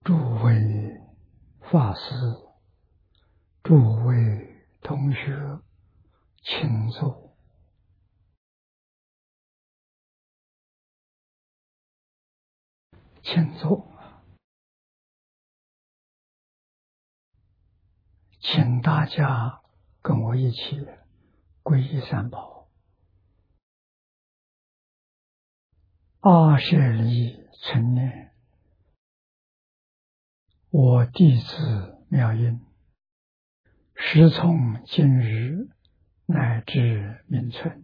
诸位法师、诸位同学，请坐。请坐。请大家跟我一起皈依三宝。阿舍利存念，我弟子妙音，时从今日乃至明存，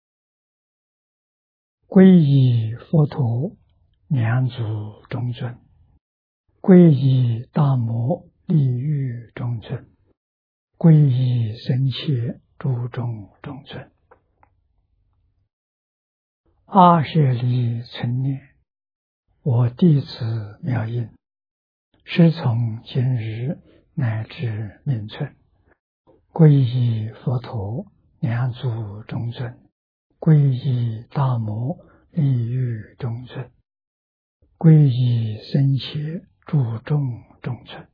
皈依佛陀两祖中尊，皈依大摩利欲中尊，皈依僧伽诸众中尊。阿舍利存念，我弟子妙音，时从今日乃至明存，皈依佛陀两祖中尊，皈依大摩利欲中尊，皈依僧伽诸众中尊。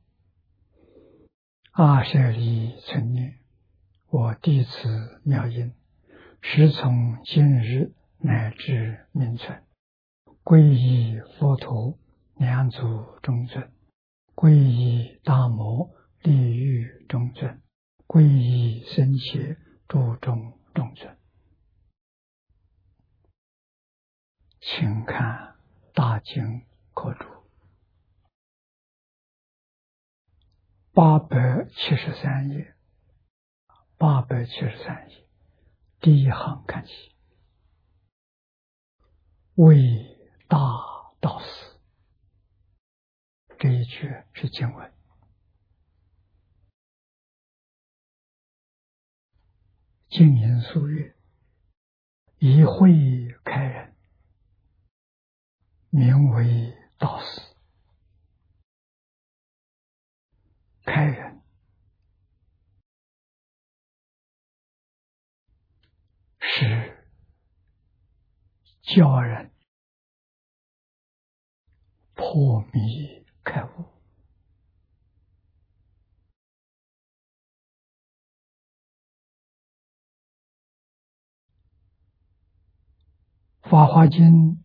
阿舍利存念，我弟子妙音，时从今日乃至明存，皈依佛陀两祖中尊，皈依大摩利欲中尊，皈依僧伽诸众中尊。请看大经课注873页，873页第一行看起，为大道师，这一句是经文。净音俗语，以慧开人，名为道师。开人是教人破迷开悟。法华经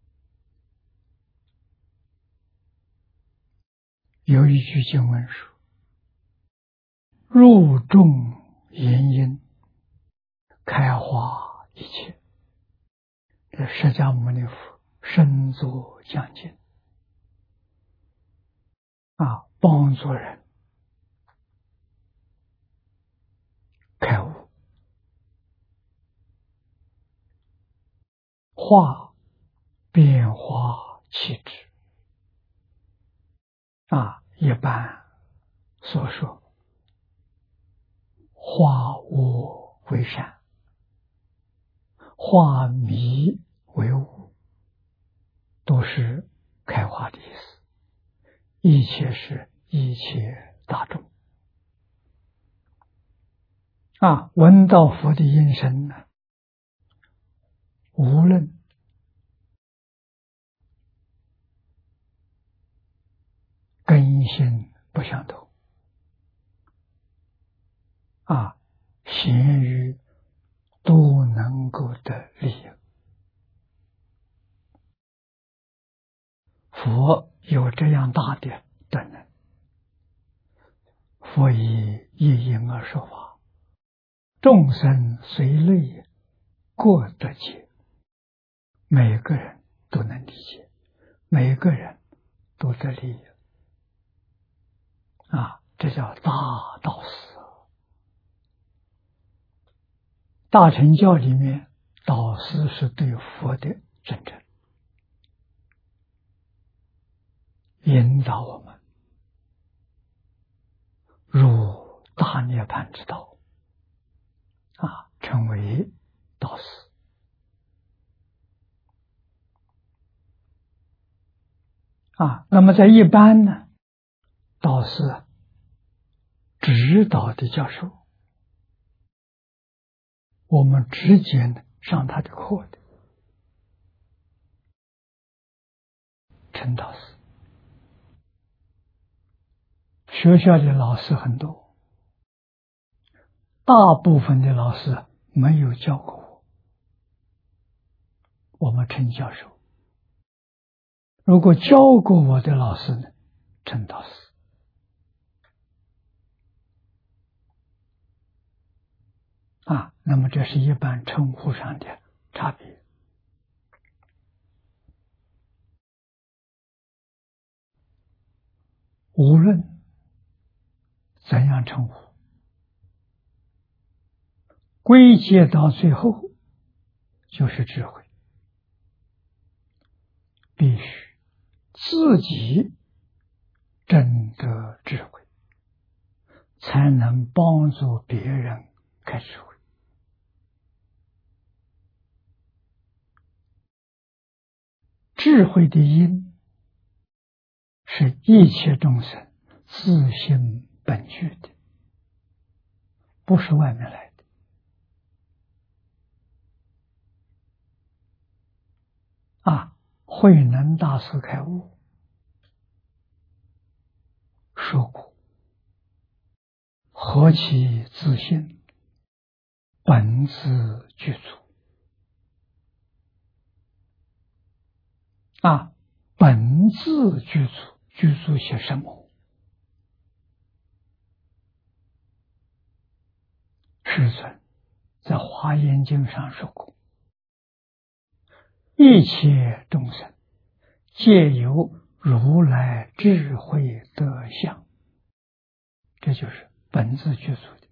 有一句经文说，入众言因，开化一切。这释迦牟尼佛身作讲经帮助人开悟。化变化气质一般所说，化恶为善，化迷为悟，都是开化的意思。一切是一切大众闻到佛的音声呢，无论根性不相同咸鱼都能够得利益。佛有这样大的德能，佛以一因而说法，众生随类各得解，每个人都能理解，每个人都得利益这叫大道师。大乘教里面，导师是对佛的认证，引导我们入大涅槃之道成为导师。那么在一般呢，导师指导的教授，我们直接上他的课的，称导师学校的老师很多，大部分的老师没有教过我们称教授。如果教过我的老师呢，称导师。那么这是一般称呼上的差别。无论怎样称呼，归结到最后就是智慧。必须自己证得智慧，才能帮助别人开智慧。智慧的因是一切众生自性本具的，不是外面来的。慧能大师开悟说过：何其自性，本自具足。本自具足，具足些什么？世尊在《华严经》上说过：一切众生皆由如来智慧德相，这就是本自具足的。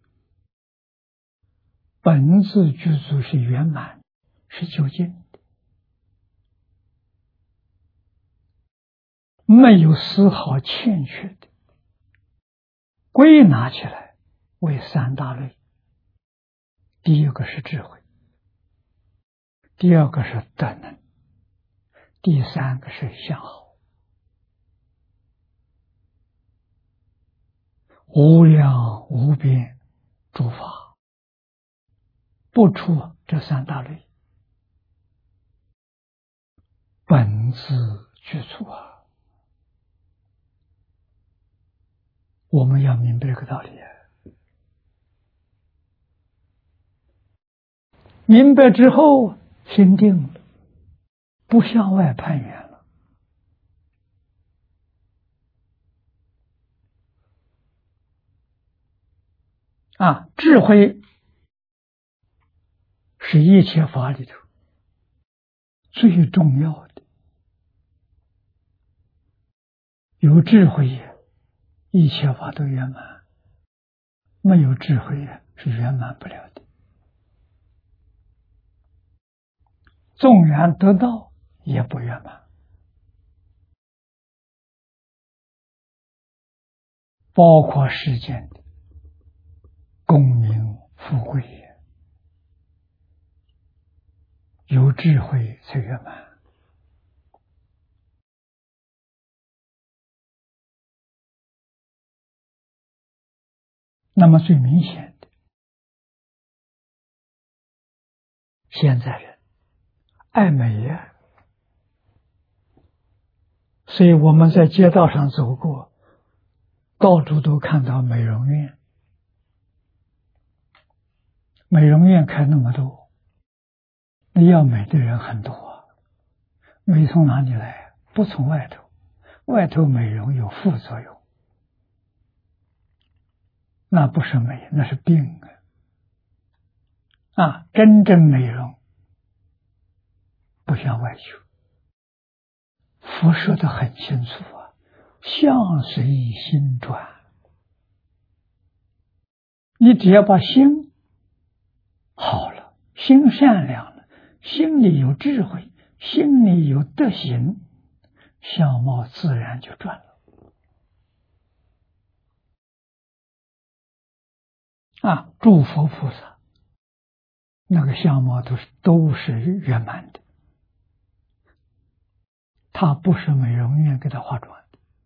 本自具足是圆满，是究竟的，没有丝毫欠缺的。归纳起来为三大类：第一个是智慧，第二个是德能，第三个是相好。无量无边诸法不出这三大类，本自具足我们要明白这个道理明白之后心定了，不向外攀缘了。智慧是一切法里头最重要的。有智慧一切法都圆满，没有智慧是圆满不了的。纵然得到也不圆满，包括世间的功名富贵，有智慧才圆满。那么最明显的，现在人爱美所以我们在街道上走过，到处都看到美容院。美容院开那么多，那要美的人很多美从哪里来？不从外头，外头美容有副作用，那不是美，那是病真正美容不向外求。佛说得很清楚相随心转。你只要把心好了，心善良了，心里有智慧，心里有德行，相貌自然就转了。诸佛菩萨那个相貌都是圆满的，他不是美容院给他化妆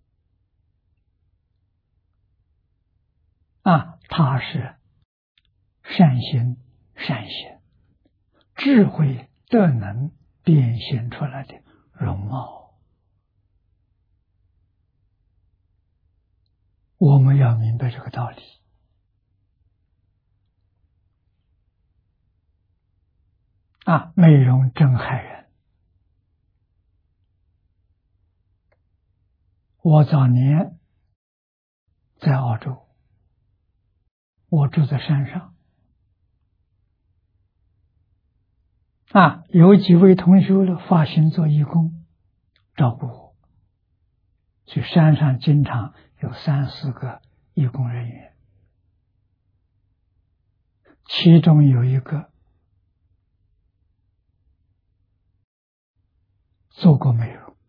的他是善心善行智慧德能变现出来的容貌我们要明白这个道理啊！美容真害人。我早年在澳洲，我住在山上啊，有几位同学的发心做义工，照顾我。去山上经常有3、4个义工人员，其中有一个做过美容，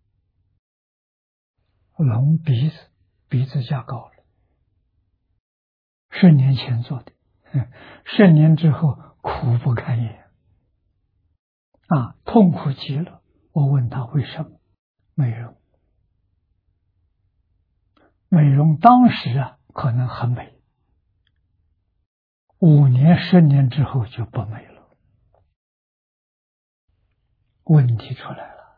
隆鼻子加高了，10年前做的，10年之后苦不堪言啊，痛苦极了。我问他为什么？美容当时啊可能很美，5年、10年之后就不美了，问题出来了。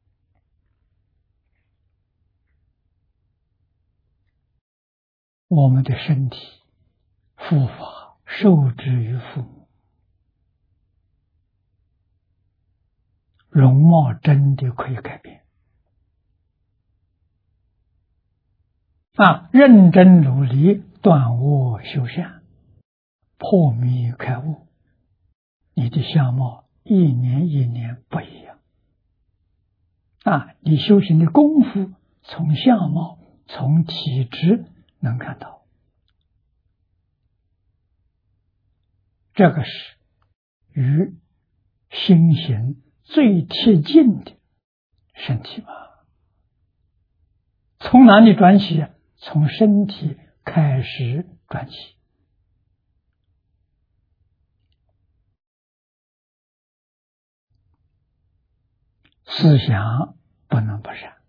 我们的身体护法受之于父母，容貌真的可以改变啊！认真努力，断恶修善，破迷开悟，你的相貌一年一年不一样啊！你修行的功夫从相貌、从体质能看到，这个是与心行最贴近的身体嘛。从哪里转起？从身体开始转起。思想不能不善，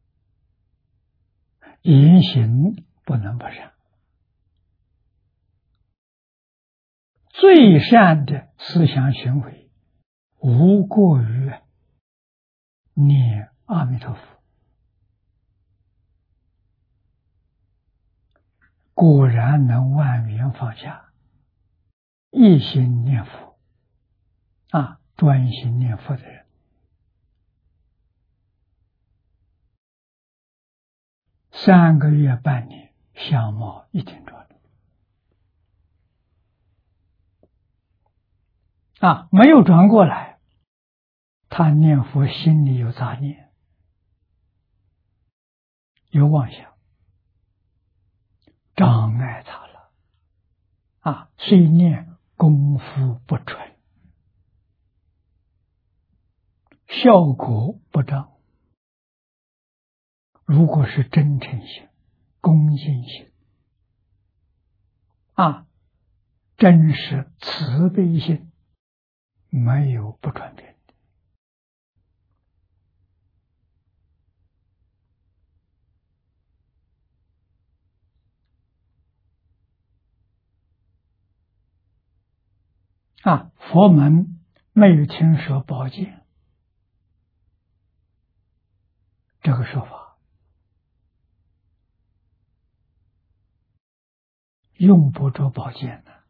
言行不能不善。最善的思想行为，无过于念阿弥陀佛。果然能万缘放下，一心念佛啊，专心念佛的人，3个月、半年，相貌一定转啊，没有转过来，他念佛心里有杂念，有妄想，障碍他了啊，虽念功夫不纯，效果不彰。如果是真诚心、恭敬心啊，真实慈悲心，没有不转变的啊。佛门没有听说宝剑这个说法，用不着宝剑的，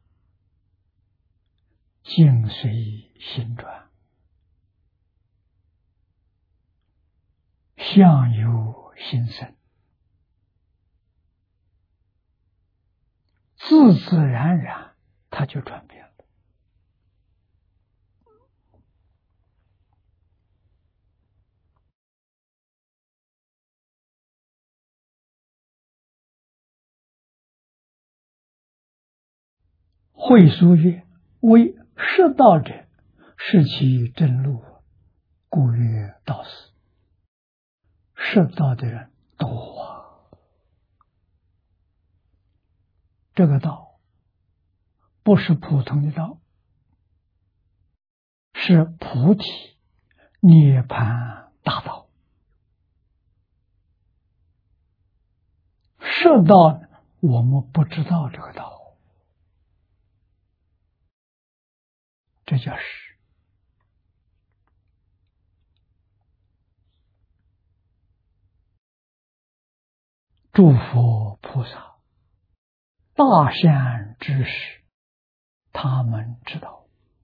境随心转，相由心生，自自然然它就转变了。慧疏曰：为识道者，是其真路，故曰道士。识道的人多啊，这个道不是普通的道，是菩提涅槃大道。识道我们不知道这个道，这叫识。 诸佛菩萨、大善知识，他们知道。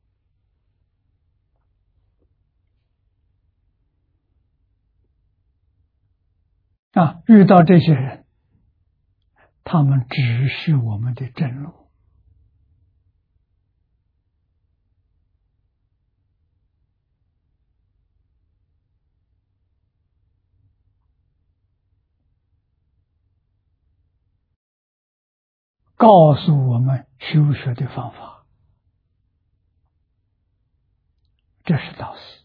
遇到这些人，他们指示我们的正路，告诉我们修学的方法，这是道师。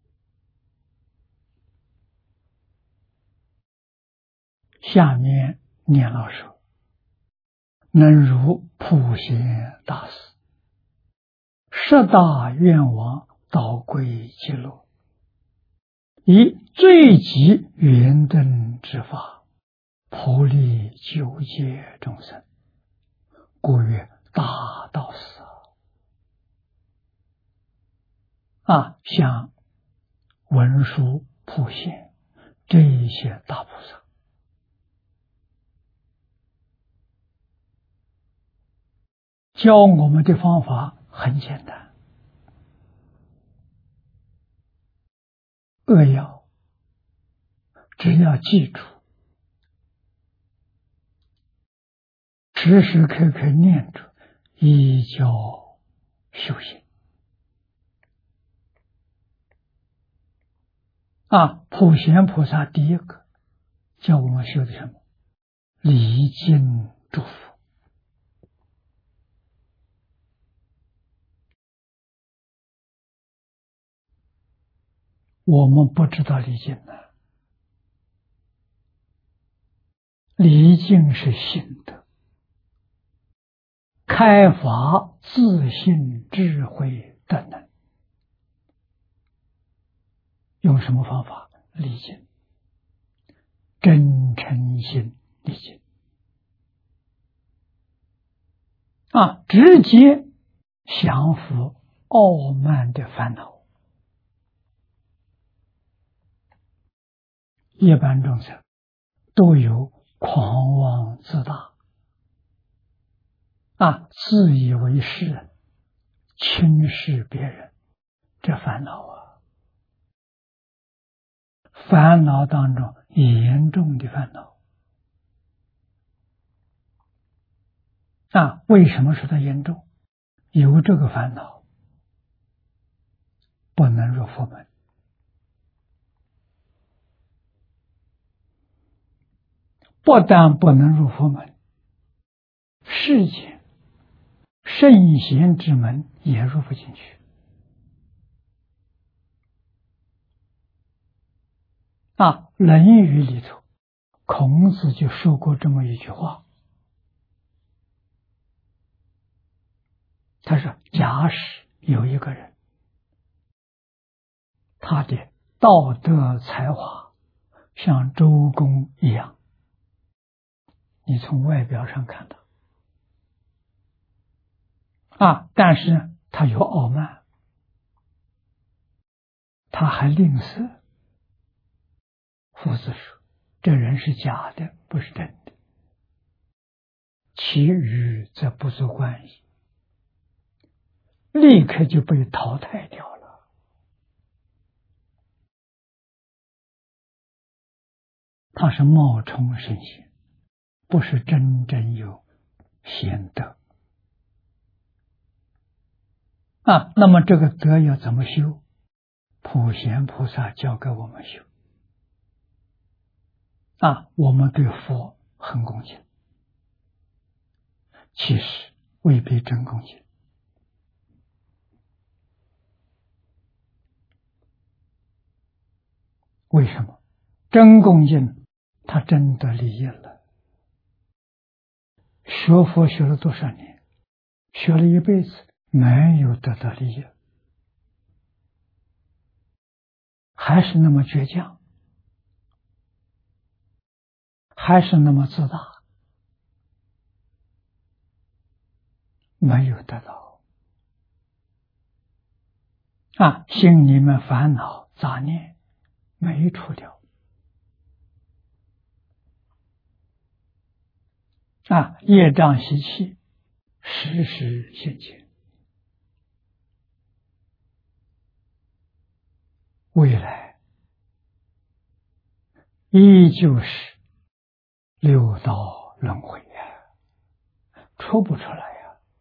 下面念老说：能如普贤大师，十大愿望导归极乐，以最极圆灯之法，普利九界众生，故曰大道师。像文殊、普贤这一些大菩萨，教我们的方法很简单，扼要，只要记住，时时刻刻念着，依教修行。普贤菩萨第一个教我们修的什么？礼敬祝福。我们不知道礼敬呢，礼敬是心德，开发自信智慧的能。用什么方法礼敬？真诚心礼敬。直接降服傲慢的烦恼。一般众生都有狂妄自大，自以为是人，轻视别人，这烦恼烦恼当中严重的烦恼。为什么说它严重？有这个烦恼，不能入佛门。不但不能入佛门，世间圣贤之门也入不进去。论语里头，孔子就说过这么一句话，他说：假使有一个人，他的道德才华像周公一样，你从外表上看到，但是他有傲慢，他还吝啬。夫子说：这人是假的，不是真的。其余则不足观矣，立刻就被淘汰掉了。他是冒充圣贤，不是真正有贤德。那么这个德要怎么修？普贤菩萨教给我们修。我们对佛很恭敬，其实未必真恭敬。为什么？真恭敬，他真得利益了。学佛学了多少年，学了一辈子，没有得到利益，还是那么倔强，还是那么自大，没有得到。心里面烦恼杂念没除掉。 业障习气时时现前，未来依旧是六道轮回出不出来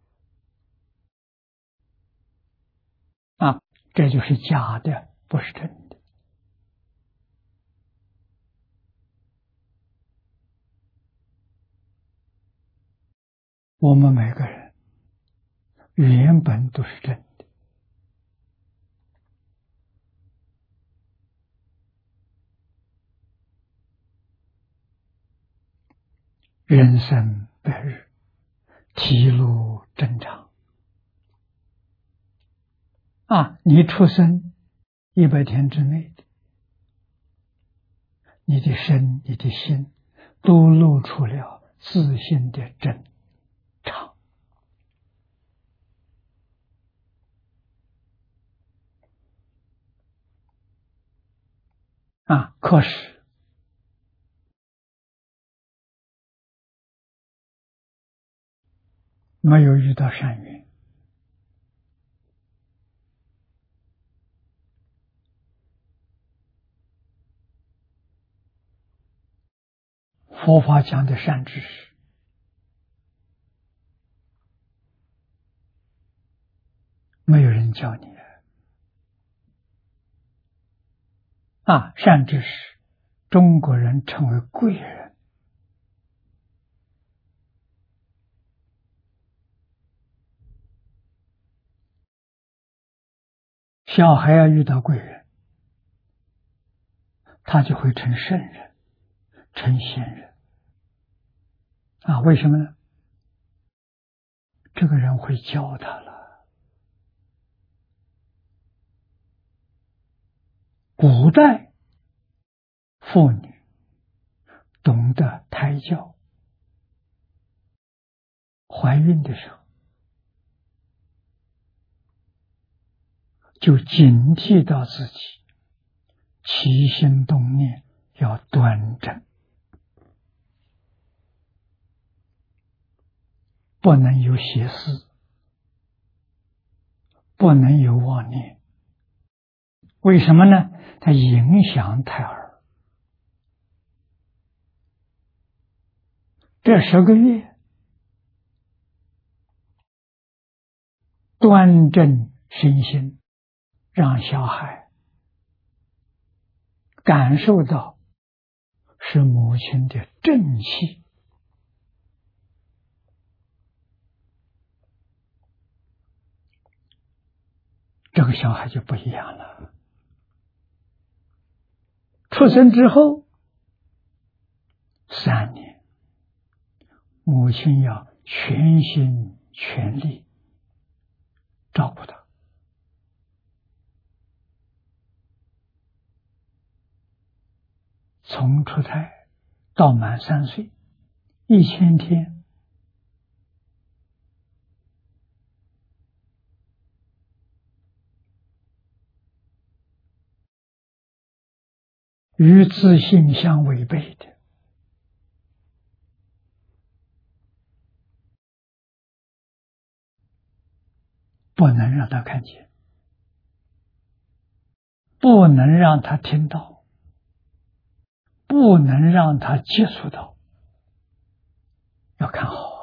这就是假的，不是真的。我们每个人原本都是真的，人生百日，体路正常你出生100天之内的，你的身你的心都露出了自信的真常可是没有遇到善缘，佛法讲的善知识没有人教你善知识中国人称为贵人，小孩要遇到贵人，他就会成圣人，成仙人为什么呢？这个人会教他了。古代妇女懂得胎教，怀孕的时候就警惕到自己起心动念要端正，不能有邪思，不能有妄念。为什么呢？它影响胎儿。这10个月端正身心，让小孩感受到是母亲的正气，这个小孩就不一样了。出生之后3年，母亲要全心全力照顾他，从出胎到满3岁，1000天，与自性相违背的，不能让他看见，不能让他听到，不能让他接触到，要看好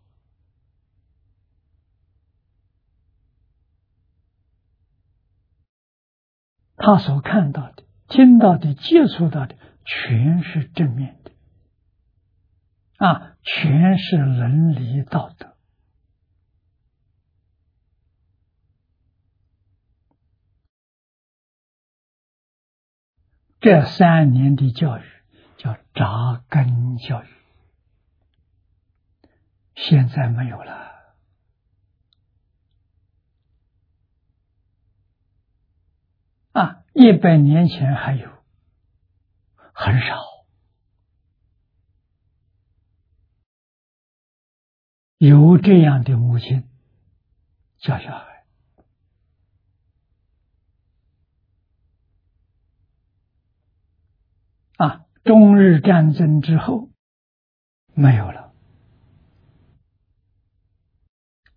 他所看到的、听到的、接触到的全是正面的全是伦理道德。这3年的教育叫扎根教育，现在没有了100年前还有，很少。有这样的母亲教小孩中日战争之后没有了，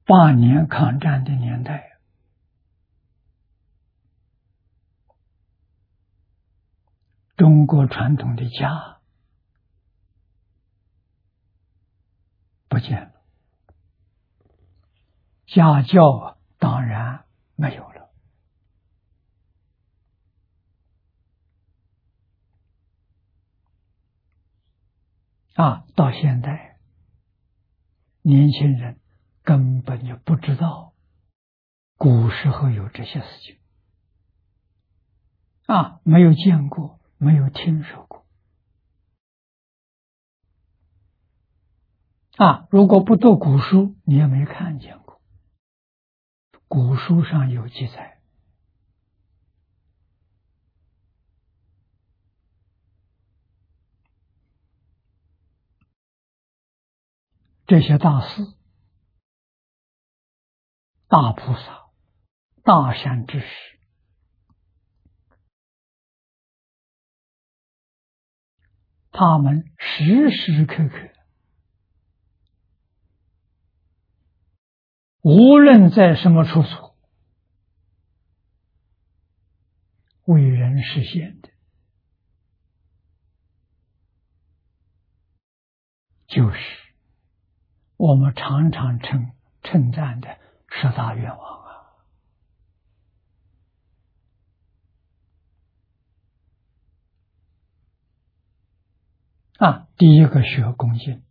8年抗战的年代，中国传统的家不见了，家教当然没有了。到现在，年轻人根本就不知道古时候有这些事情，没有见过，没有听说过。如果不读古书，你也没看见过。古书上有记载，这些大士、大菩萨、大善知识，他们时时刻刻，无论在什么处所，为人实现的，就是我们常常称赞的10大愿望第一个学恭敬，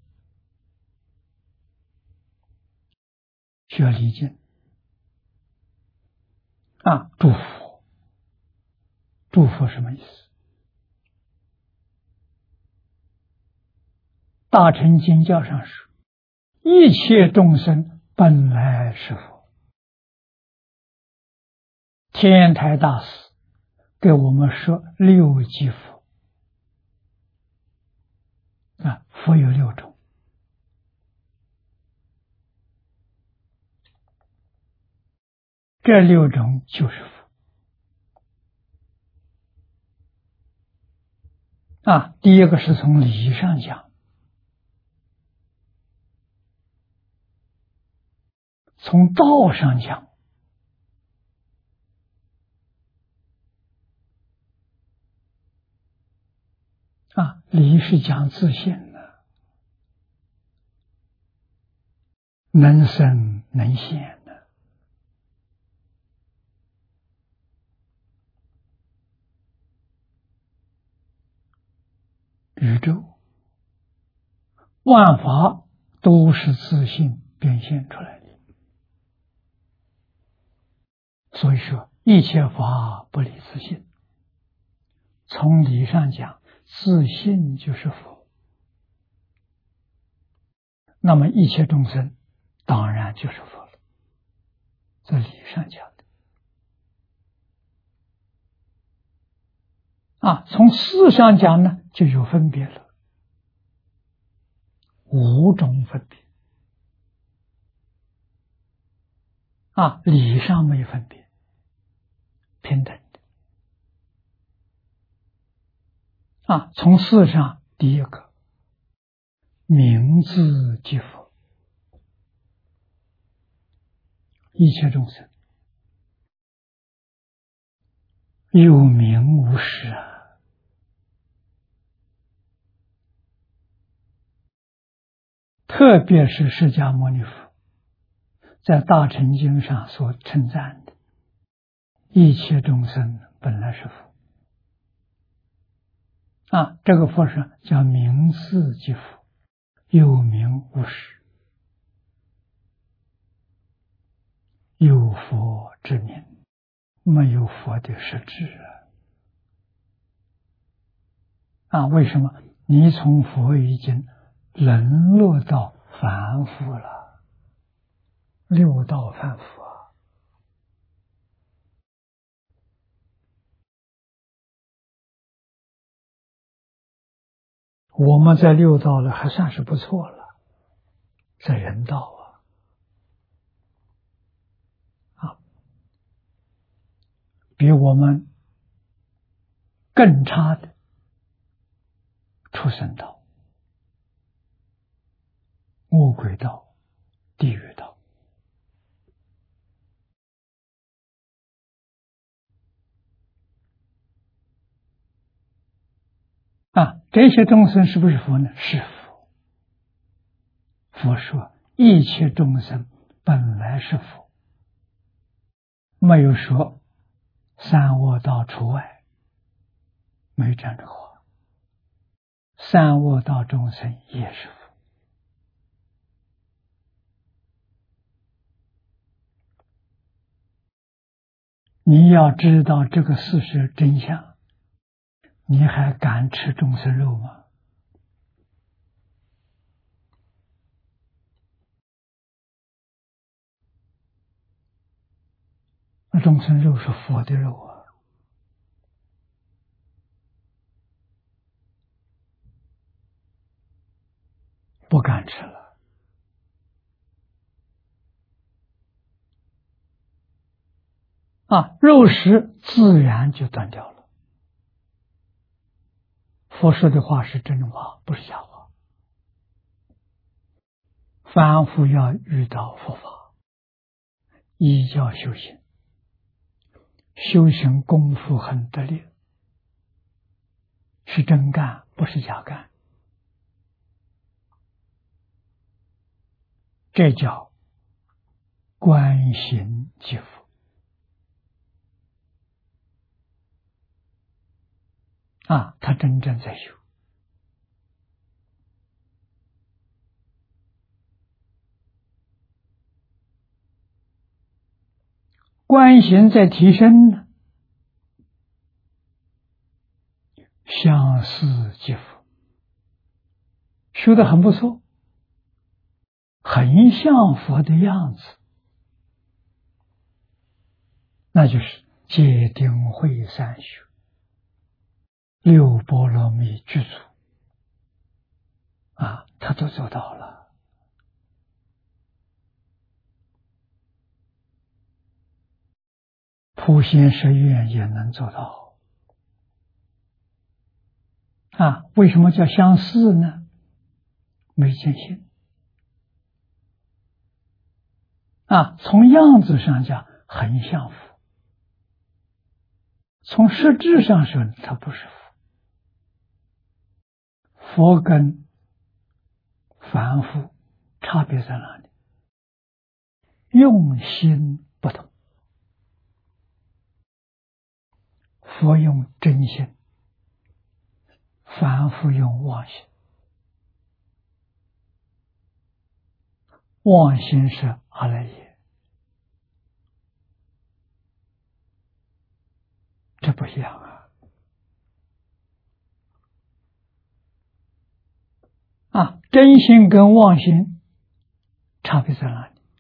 学礼敬，祝福。祝福什么意思？大乘经教上说，一切众生本来是佛。天台大师给我们说6即佛，佛有6种。这6种就是佛。第一个是从理上讲，从道上讲，理是讲自信的，能生能现的。宇宙万法都是自信变现出来的，所以说一切法不离自信。从理上讲，自信就是佛，那么一切众生当然就是佛了，在理上讲的。从事上讲呢，就有分别了，5种分别。理上没分别，平等的。从事上，第一个名字即佛，一切众生有名无实特别是释迦牟尼佛在大乘经上所称赞的，一切众生本来是佛。这个佛是叫名字即佛，有名无实，有佛之名，没有佛的实质为什么？你从佛已经沦落到凡夫了，6道凡夫我们在6道了，还算是不错了，在人道比我们更差的畜生道、恶鬼道、地狱道这些众生是不是佛呢？是佛。佛说一切众生本来是佛，没有说三恶道除外，没有这样的话。三恶道众生也是佛。你要知道这个事实真相，你还敢吃众生肉吗？那众生肉是佛的肉啊，不敢吃了。肉食自然就断掉了。佛说的话是真话，不是假话。凡夫要遇到佛法，依教修行，修行功夫很得力，是真干，不是假干。这叫观行即佛。他真正在修。观行在提升呢，相似即佛，修得很不错，很像佛的样子，那就是戒定慧三学，六波罗蜜具足他都做到了。普贤十愿也能做到。为什么叫相似呢？没见性。从样子上讲很像佛，从实质上说它不是佛。佛跟凡夫差别在哪里？用心不同。佛用真心，凡夫用妄心。妄心是阿赖耶，这不一样真心跟妄心差别在哪里？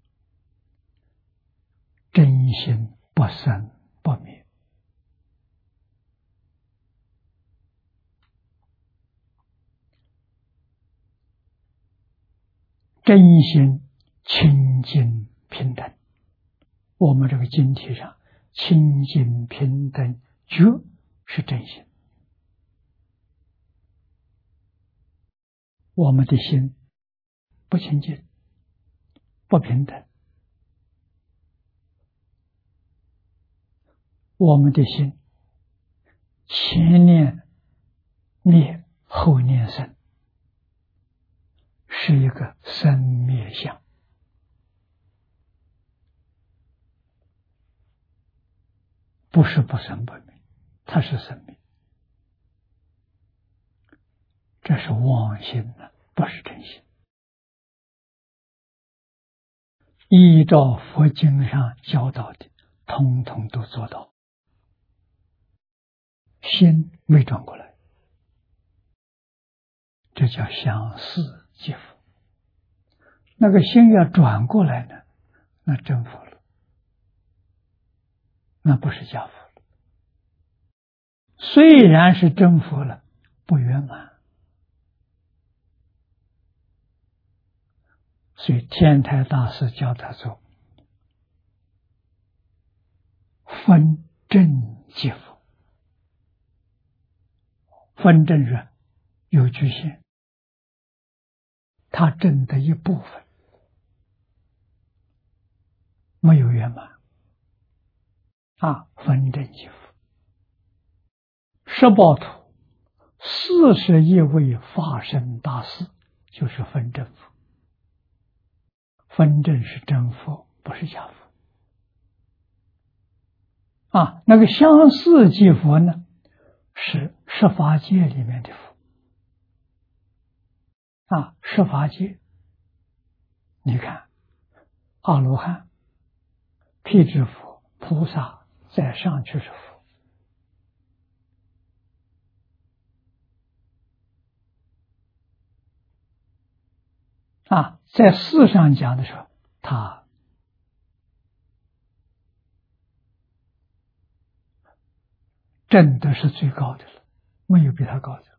真心不生不灭，真心清净平等。我们这个经题上清净平等觉是真心。我们的心不清净，不平等，我们的心前念灭后念生，是一个生灭相。不是不生不灭，它是生灭。这是妄心的，不是真心。依照佛经上教导的，统统都做到。心没转过来，这叫相似即佛。那个心要转过来呢，那真佛了，那不是假佛了。虽然是真佛了，不圆满。所以天台大师教他做分正即佛。分正是有局限，他正的一部分没有圆满分正即佛。十报图 41位法身大士，就是分真佛。分真是真佛，不是假佛。那个相似即佛呢，是十法界里面的佛。十法界，你看，阿罗汉、辟支佛、菩萨，再上去是佛。在世上讲的时候，他真的是最高的了，没有比他高的了。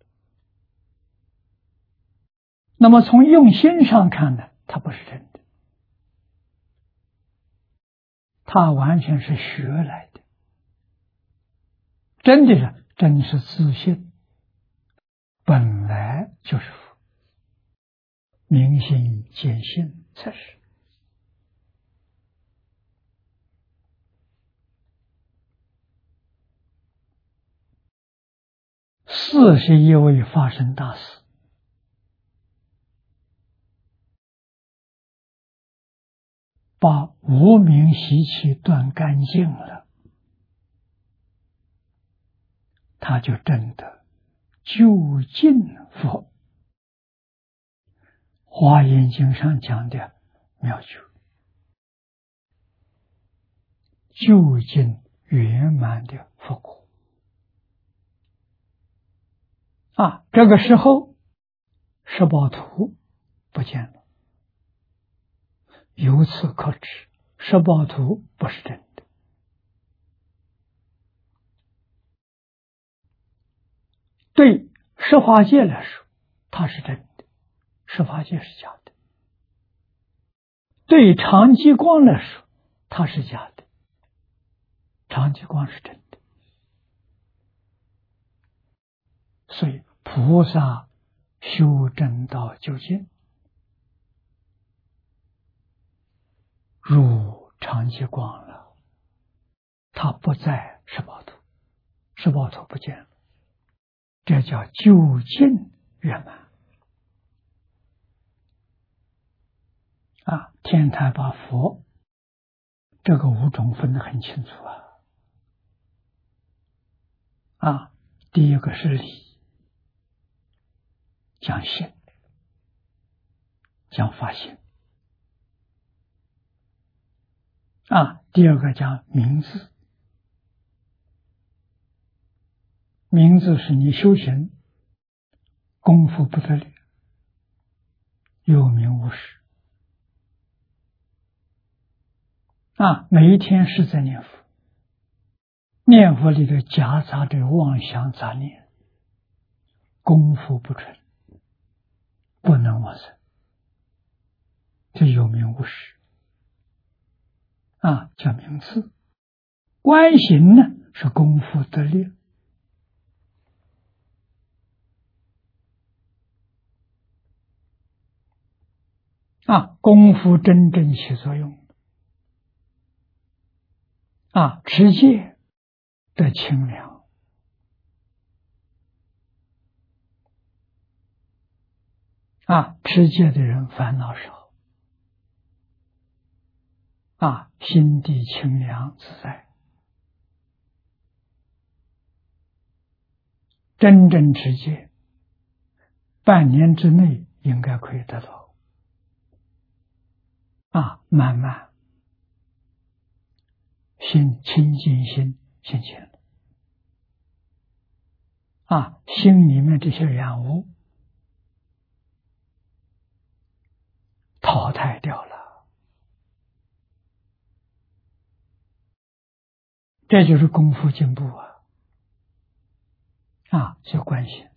那么从用心上看呢，他不是真的，他完全是学来的。真的是真是自信，本来就是佛，明心见性才是。41位法身大士，把无明习气断干净了，他就真的究竟佛。华严经上讲的妙句，究竟圆满的佛果。这个时候十宝图不见了，由此可知十宝图不是真的。对十法界来说，它是真的，十法界是假的；对常寂光来说，它是假的，常寂光是真的。所以菩萨修正到究竟，入常寂光了，他不在十宝图，十宝图不见了，这叫究竟圆满。天台把佛这个五种分得很清楚第一个是理，讲性，讲法性第二个讲名字，名字是你修行功夫不得了，有名无实每一天是在念佛，念佛里头夹杂着妄想杂念，功夫不纯，不能往生，这有名无实叫名字。观行呢是功夫得力功夫真正起作用持戒的清凉持戒的人烦恼少心地清凉自在，真正持戒半年之内应该可以得到慢慢心清净心现前了心里面这些染污淘汰掉了，这就是功夫进步就观行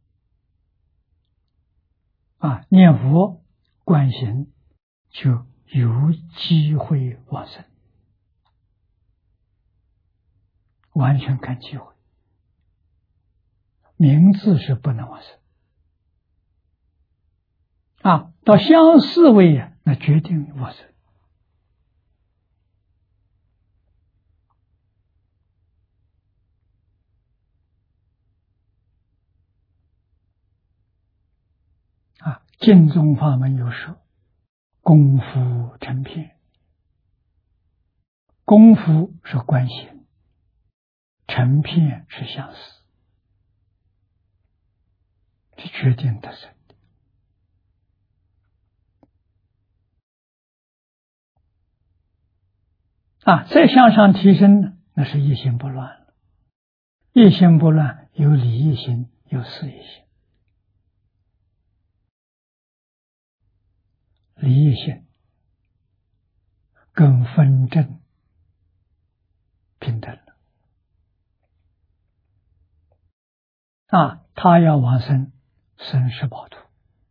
念佛观行就有机会往生，完全看机会，名字是不能往生到相似位那决定往生净宗法门有说，功夫成片，功夫是观行，成片是相思，是决定得生的。再向上提升呢，那是一心不乱了。一心不乱，有理一心，有事一心。理一心跟分正平等了。他要往生，生十宝土。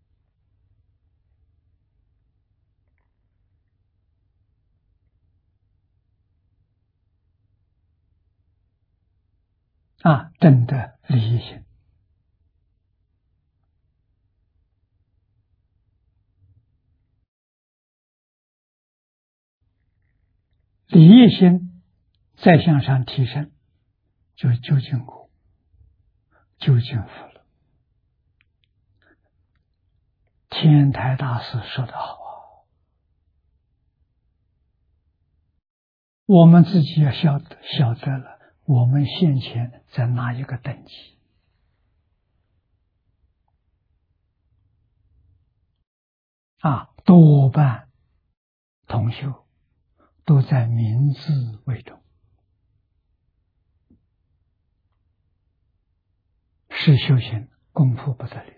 真的理一心。理一心再向上提升，就是究竟果，究竟佛了。天台大师说得好我们自己也晓得了，我们现前在哪一个等级？多半同修都在名字为重，是修行功夫不得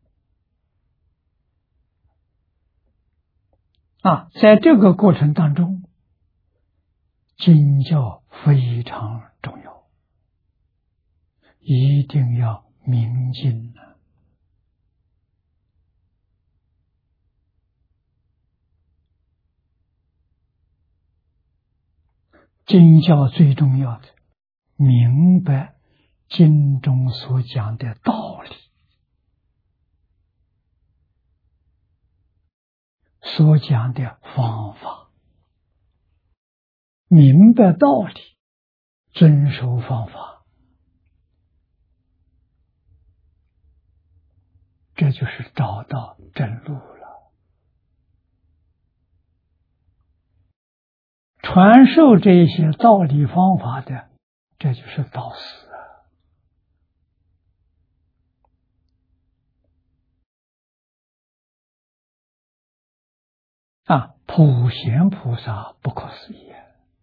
了。在这个过程当中，经教非常重要，一定要明经经教最重要的，明白经中所讲的道理，所讲的方法，明白道理，遵守方法，这就是找到正路了。传授这些道理方法的，这就是导师普贤菩萨不可思议。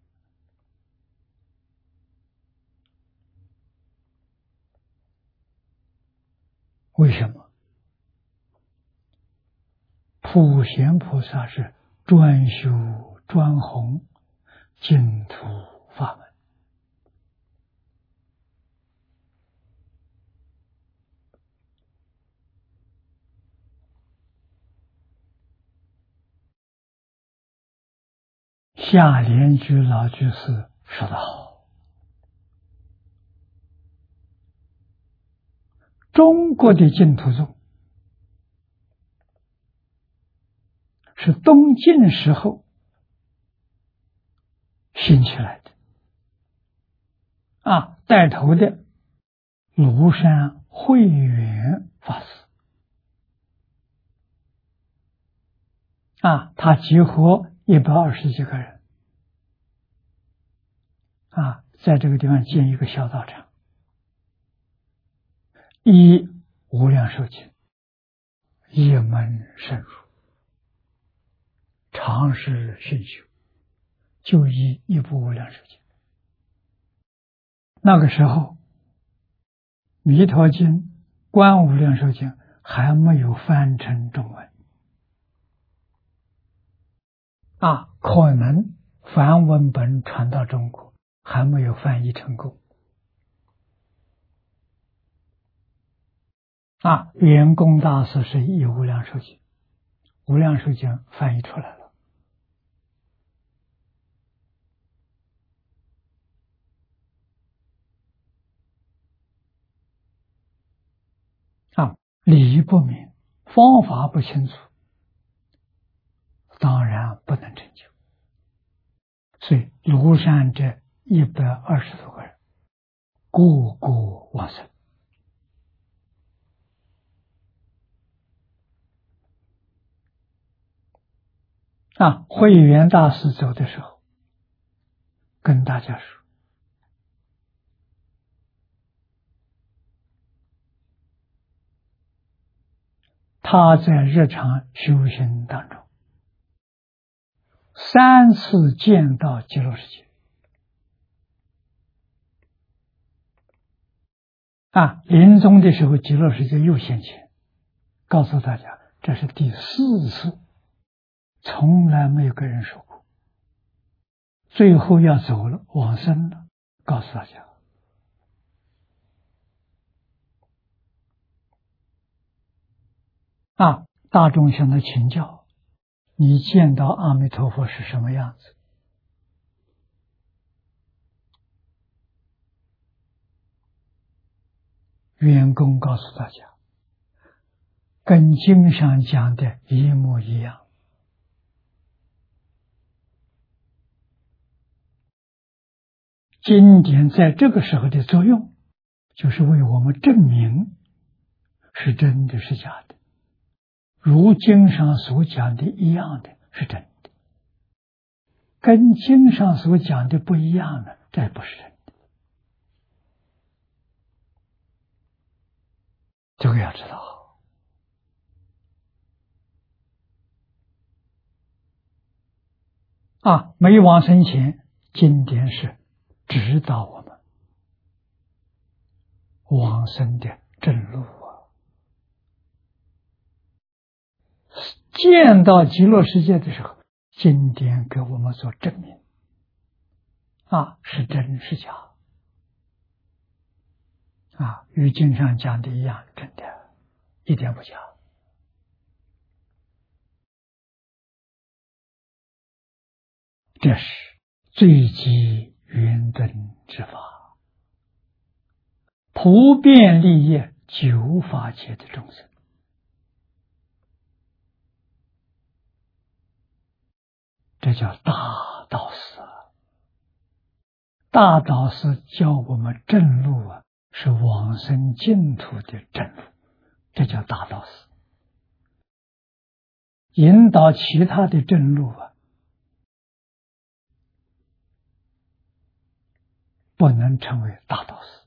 为什么？普贤菩萨是专修专弘净土法门，夏莲居老居士说得好，中国的净土宗是东晋时候兴起来的，带头的庐山慧远法师，他集合120几个人，在这个地方建一个小道场，依无量寿经一门深入，长时熏修，就依一部无量寿经。那个时候弥陀经、观无量寿经还没有翻成中文，可能梵文本传到中国还没有翻译成功。圆公大师是以无量寿经，无量寿经翻译出来了。理不明，方法不清楚，当然不能成就。所以庐山这120多个人，个个往生。 慧远大师走的时候，跟大家说，他在日常修行当中3次见到极乐世界。临终的时候，极乐世界又现前，告诉大家，这是第4次，从来没有跟人说过。最后要走了，往生了，告诉大家。大众向他请教，你见到阿弥陀佛是什么样子？圆公告诉大家，跟经上讲的一模一样。经典在这个时候的作用，就是为我们证明是真的是假的，如经上所讲的一样的是真的，跟经上所讲的不一样的，这不是真的。这个要知道。没往生前，经典是指导我们往生的正路见到极乐世界的时候，经典给我们做证明，是真是假，与经上讲的一样，真的，一点不假。这是最极圆顿之法，普遍利益9法界的众生。这叫大导师。大导师教我们正路是往生净土的正路，这叫大导师。引导其他的正路不能成为大导师，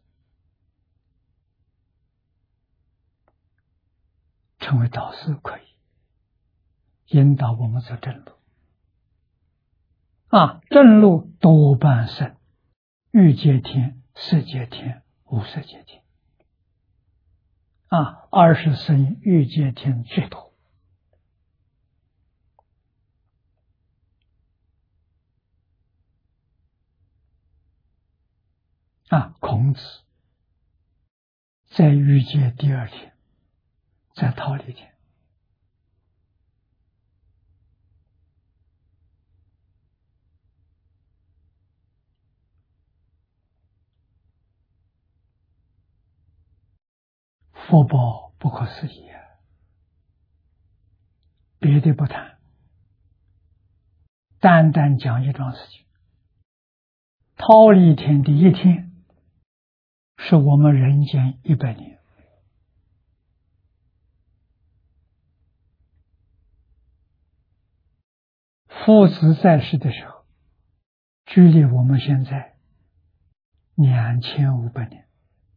成为导师可以引导我们走正路。正路多半胜欲界天、色界天、无色界天。20胜欲界天最多。孔子在欲界第2天，在忉利天。福报不可思议，别的不谈，单单讲一桩事情。忉利天的1天是我们人间100年。父子在世的时候，距离我们现在2500年。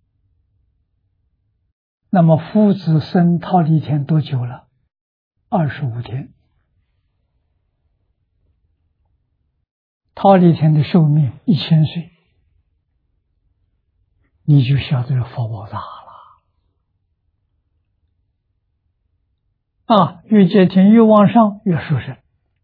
那么父子生忉利天多久了？25天。忉利天的寿命1000岁，你就晓得福报大了。欲界天越往上越殊胜。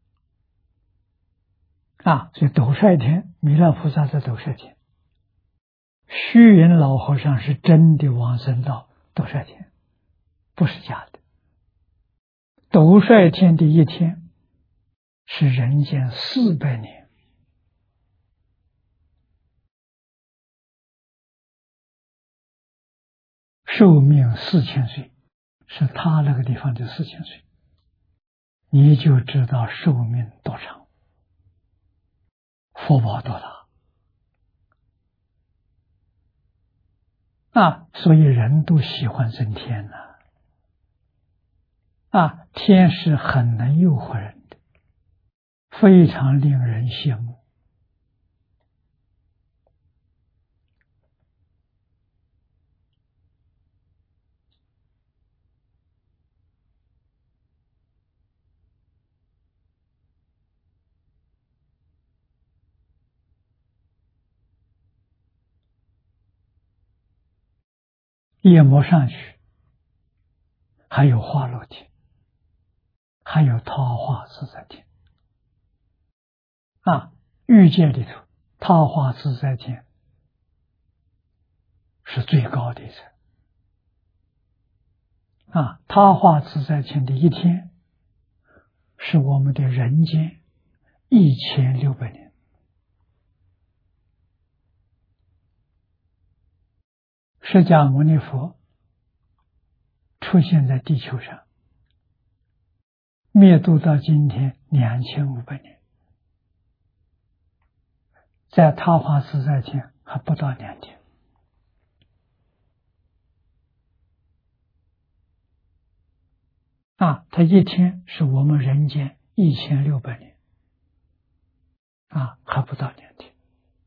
所以斗率天，弥勒菩萨在斗率天，虚云老和尚是真的往生到斗率天，不是假的。斗率天的1天是人间400年。寿命4000岁，是他那个地方的4000岁，你就知道寿命多长，福报多大。所以人都喜欢升天天是很能诱惑人的。 非常令人羡慕。夜摩上去，还有化乐天，还有他化自在天。欲界里头，他化自在天是最高的一层。他化自在天的一天，是我们的人间1600年。释迦牟尼佛出现在地球上，灭度到今天2500年，在他化自在天还不到2天。他一天是我们人间1600年，还不到2天。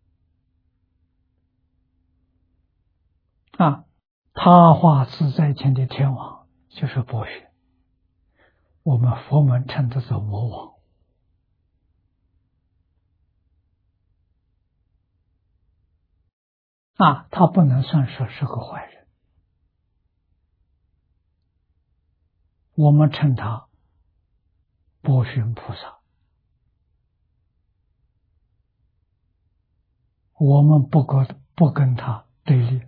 他化自在天的天王就是波旬，我们佛门称之为魔王。他不能算说是个坏人，我们称他波旬菩萨，我们不跟他对立，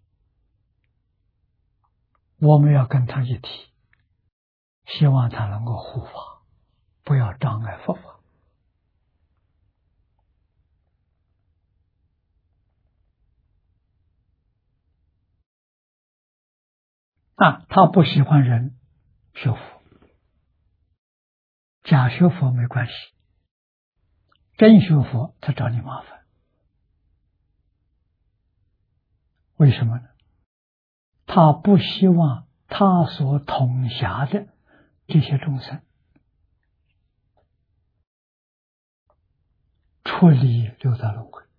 我们要跟他一体，希望他能够护法，不要障碍佛法。他不喜欢人学佛，假学佛没关系，真学佛他找你麻烦。为什么呢？他不希望他所统辖的这些众生出离六道轮回，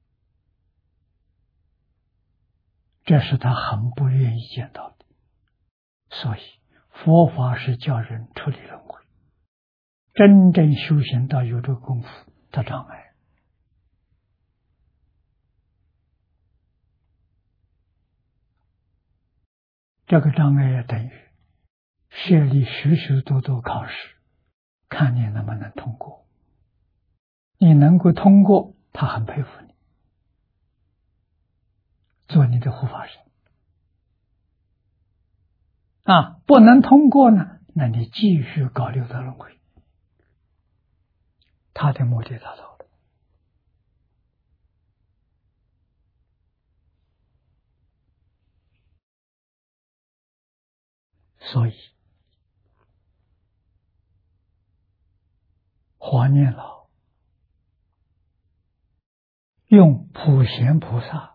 这是他很不愿意见到的。所以佛法是叫人出离轮回，真正修行到有这个功夫，他障碍。这个障碍也等于设立许许多多考试，看你能不能通过。你能够通过，他很佩服你，做你的护法神。不能通过呢，那你继续搞六道轮回，他的目的达到了。所以华念老用普贤菩萨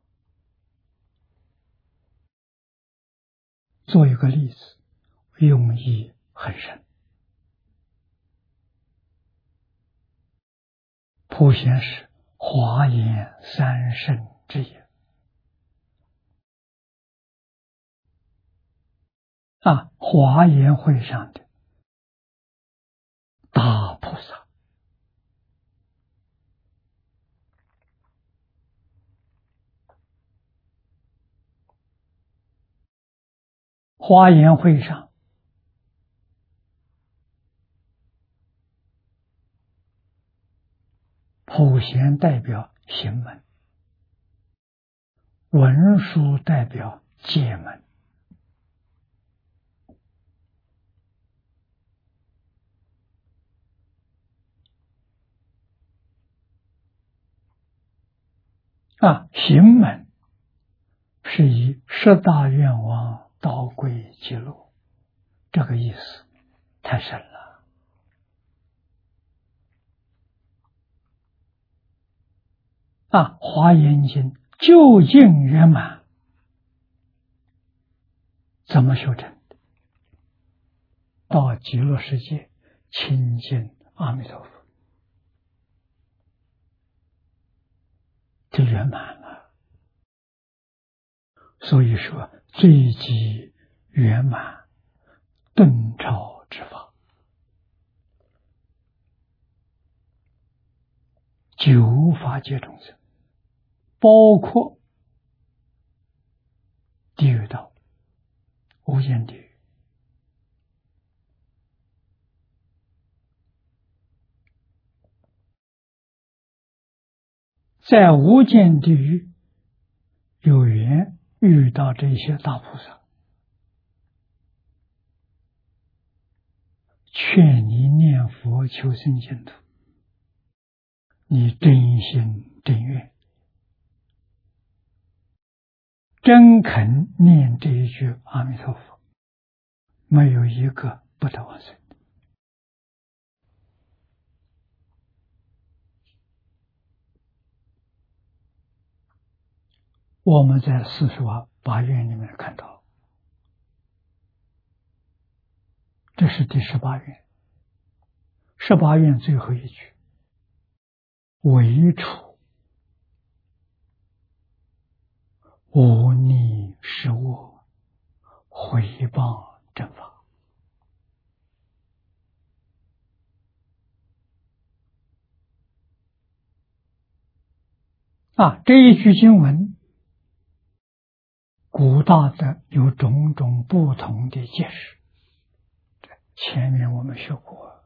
做一个例子，用意很深。普贤是华严三圣之一。华严会上的大菩萨。华严会上普贤代表行门，文殊代表戒门。行门是以十大愿望导归极乐，这个意思太深了。华严经究竟圆满，怎么修成的？到极乐世界亲近阿弥陀佛， 就圆满了。所以说，最极圆满顿超之法，九法界众生，包括地狱道、无间地狱，在无间地狱有缘遇到这些大菩萨，劝你念佛求生净土，你真心真愿，真肯念这一句阿弥陀佛，没有一个不得往生。我们在48愿里面看到，这是第18愿，18愿最后一句，唯处无逆是我，回谤正法。这一句经文，古大德有种种不同的解释，前面我们学过。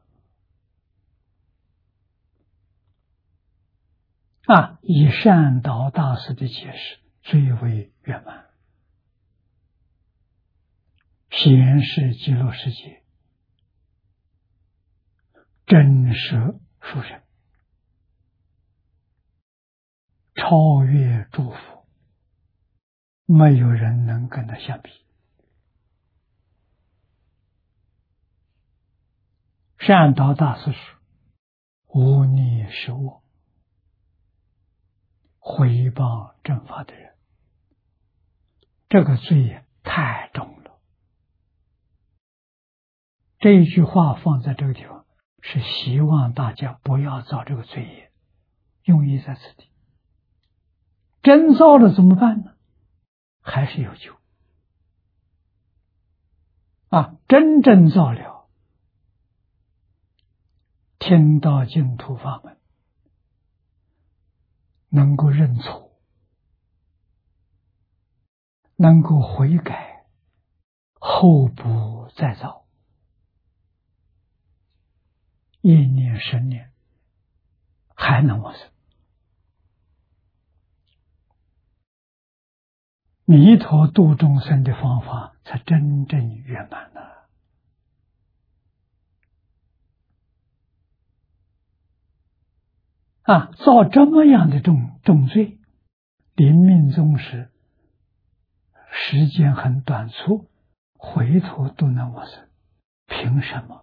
以善导大师的解释最为圆满，显示极乐世界真实殊胜，超越诸佛，没有人能跟他相比。善导大师说：“无逆是我，回谤正法的人，这个罪太重了。”这一句话放在这个地方，是希望大家不要造这个罪业，用意在此地。真造了怎么办呢？还是有救。真正造了，听到净土法门，能够认错，能够悔改，后不再造，1年10年还能往生。弥陀度众生的方法才真正圆满了。造这么样的重罪，临命终时，时间很短促，回头都能往生，凭什么？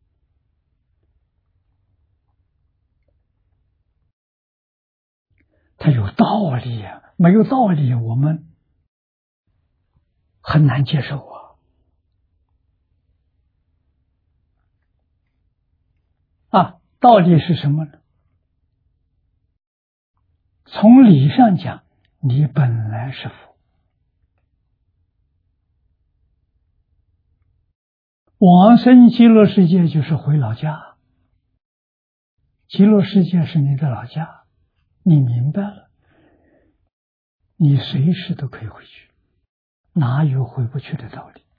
它有道理啊，没有道理我们很难接受道理是什么呢？从理上讲，你本来是佛，往生极乐世界就是回老家，极乐世界是你的老家，你明白了，你随时都可以回去，哪有回不去的道理？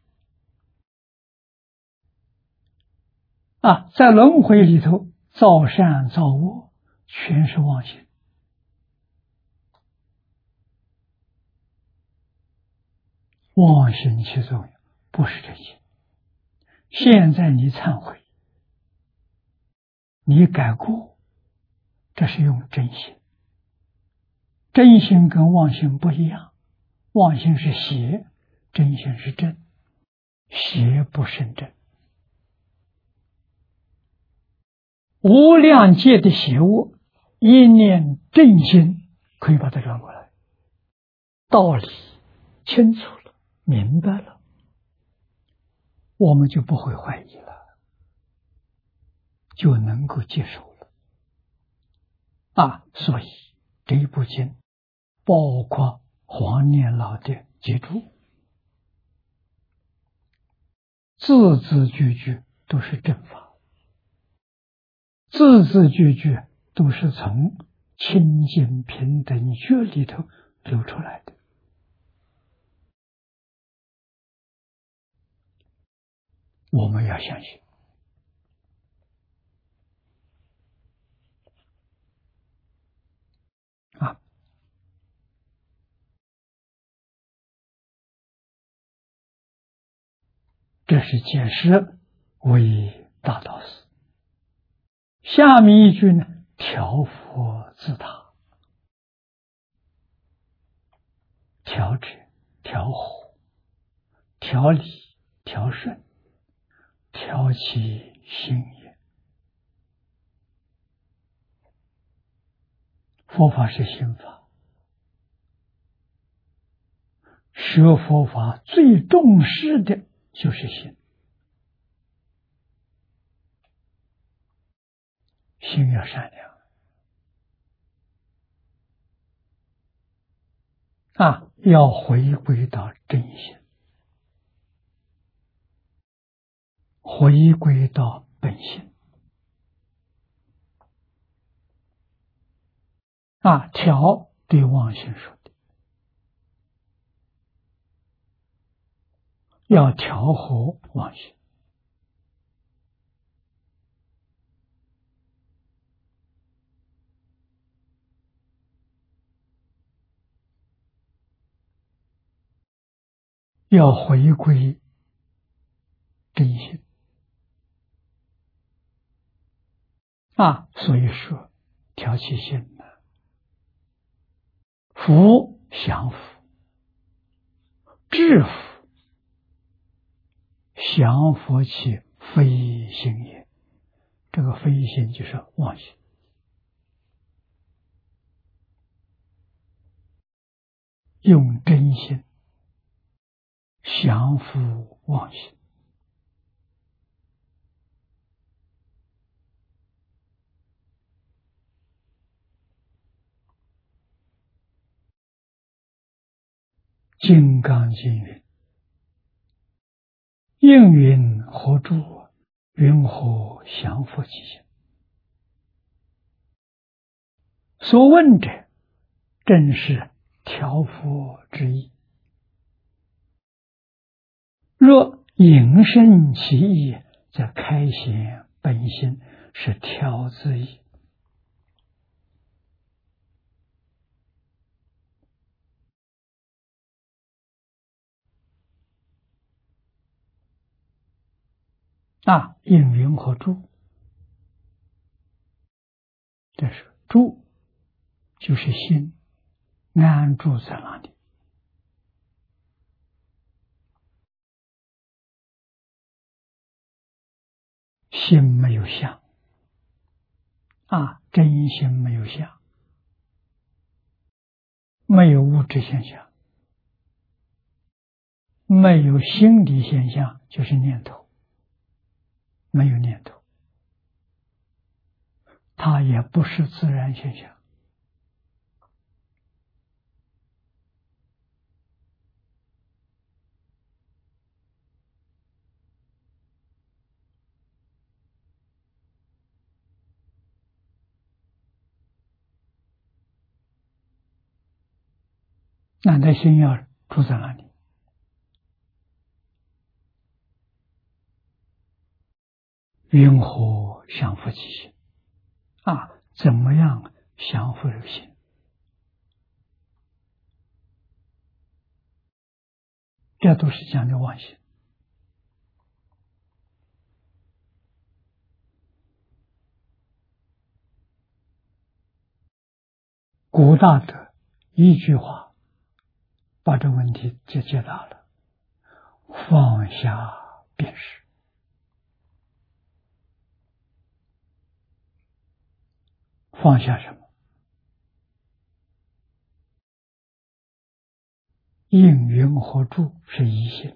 在轮回里头，造善造恶全是妄心，妄心起作用，不是真心。现在你忏悔，你改过，这是用真心。真心跟妄心不一样，妄心是邪，真心是正，邪不胜正。无量界的邪恶，一念正心可以把它转过来，道理清楚了，明白了，我们就不会怀疑了，就能够接受了。所以这一部经包括黄年老的记住，字字句句都是正法，字字句句都是从清净平等觉里头流出来的。我们要相信啊！这是解释为大道士。下面一句呢，调伏自他，调止、调和、调理、调顺、调其心也。佛法是心法，学佛法最重视的就是心，心要善良啊，要回归到真心，回归到本心啊。调对妄心说的，要调和妄心。要回归真心啊，所以说调其心呢，福降伏，制服降伏其非心也。这个非心就是妄心，用真心降伏妄心。金刚经云：应云何住？云何降伏其心？所问者，正是调伏之意。若引申其意，则开显本心，是调之意。啊，应云何住？这是住，就是心安住在哪里？心没有相啊，真心没有相，没有物质现象，没有心理现象，就是念头，没有念头，它也不是自然现象。那的心要住在哪里？云何降伏其心？啊，怎么样降伏这个心？这都是讲的妄心。古大德一句话把这问题就解答了：放下便是。放下什么？应云何住是一心，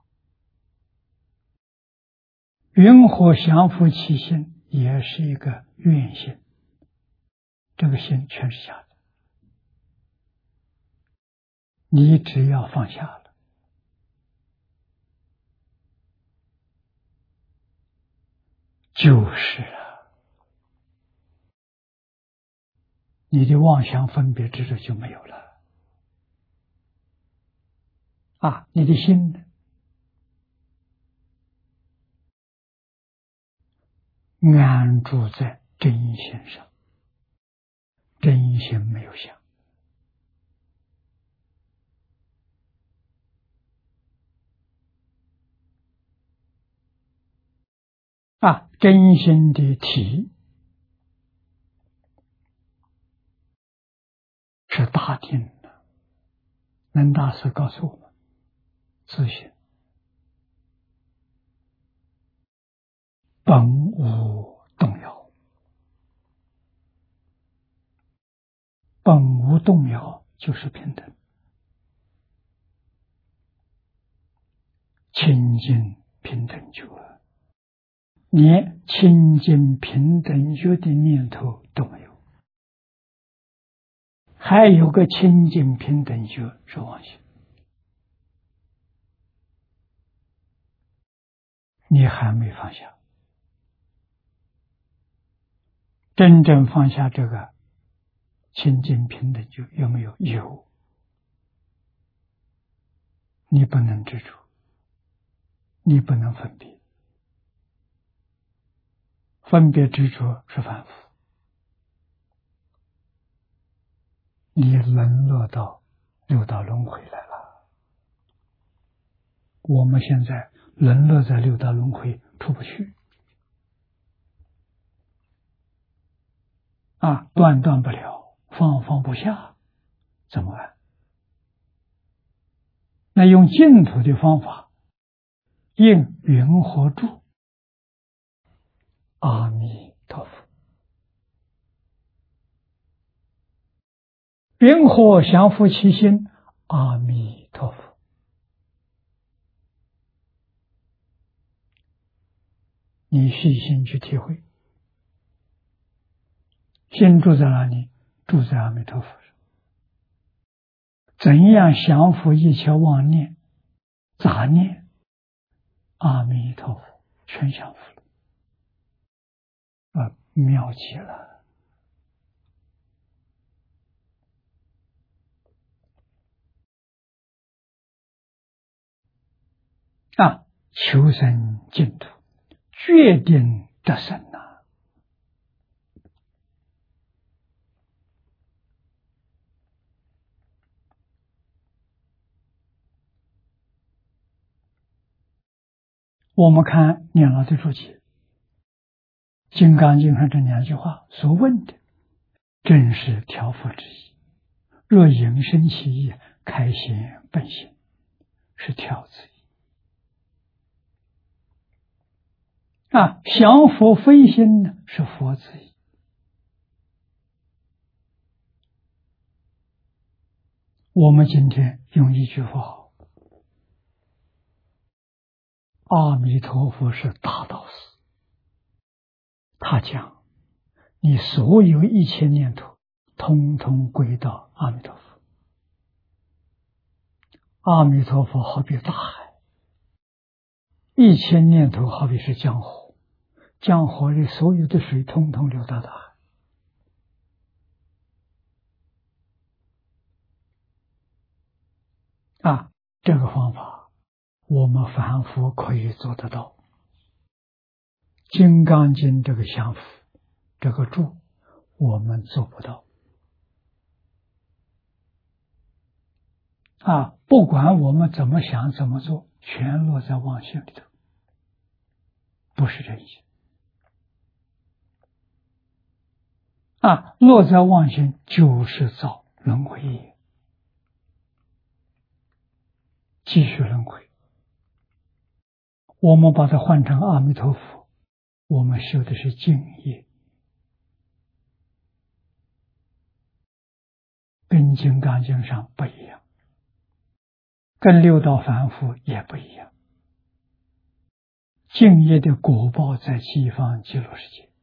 云何降伏其心也是一个愿心，这个心全是假的。 你只要放下了，就是啊，你的妄想分别执着就没有了啊！你的心呢，安住在真心上，真心没有想啊！真心的体是大定的。南大师告诉我们，自信本无动摇，本无动摇就是平等，清净平等觉，连清净平等觉的念头都没有，还有个清净平等觉是妄想，你还没放下。真正放下这个清净平等觉有没有？有。你不能执着，你不能分别，分别执着是凡夫，你沦落到六道轮回来了。我们现在沦落在六道轮回出不去啊，断不了，放不下，怎么办？那用净土的方法，应云何住？阿弥陀佛。云何降伏其心？阿弥陀佛。你细心去体会，心住在哪里？住在阿弥陀佛上。怎样降伏一切妄念、杂念？阿弥陀佛全降伏了，妙极了啊！求生净土，决定得生呐！我们看念老的注解，《金刚经》上这两句话所问的，正是调伏之意。若引生其意，开显本性，是调之意。降伏非心呢，是佛之意。我们今天用一句话，阿弥陀佛是大导师，他讲你所有一切念头通通归到阿弥陀佛。阿弥陀佛好比大海，一切念头好比是江河，江河里所有的水通通流到大海。这个方法我们凡夫可以做得到。金刚经这个降伏，这个住，我们做不到。不管我们怎么想怎么做，全落在妄心里头，不是真心。落在妄心就是造轮回业，继续轮回。我们把它换成阿弥陀佛，我们修的是净业，跟金刚经上不一样，跟六道凡夫也不一样。净业的果报在西方极乐世界，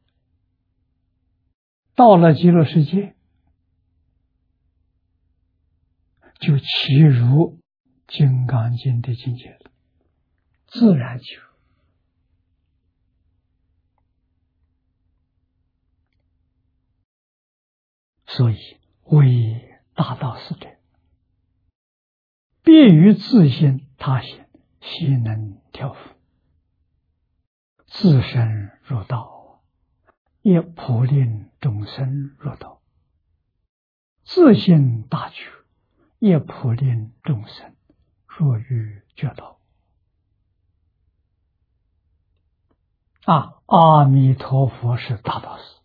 到了极乐世界， 就契入金刚经的境界了，自然契入。所以为大道士者，别于自性他性，悉能调伏，自身入道，也普令众生入道；自性大觉，也普令众生入于觉道。阿弥陀佛是大道士。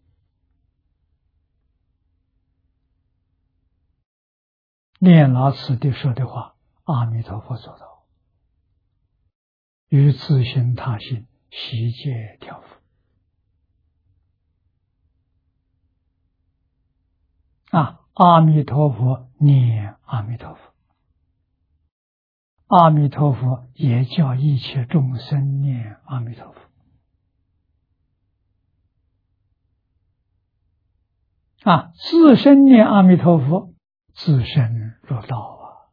念老此地说的话，阿弥陀佛做到，于自性他性，悉皆调伏。阿弥陀佛念阿弥陀佛，阿弥陀佛也叫一切众生念阿弥陀佛。自身念阿弥陀佛，自身入道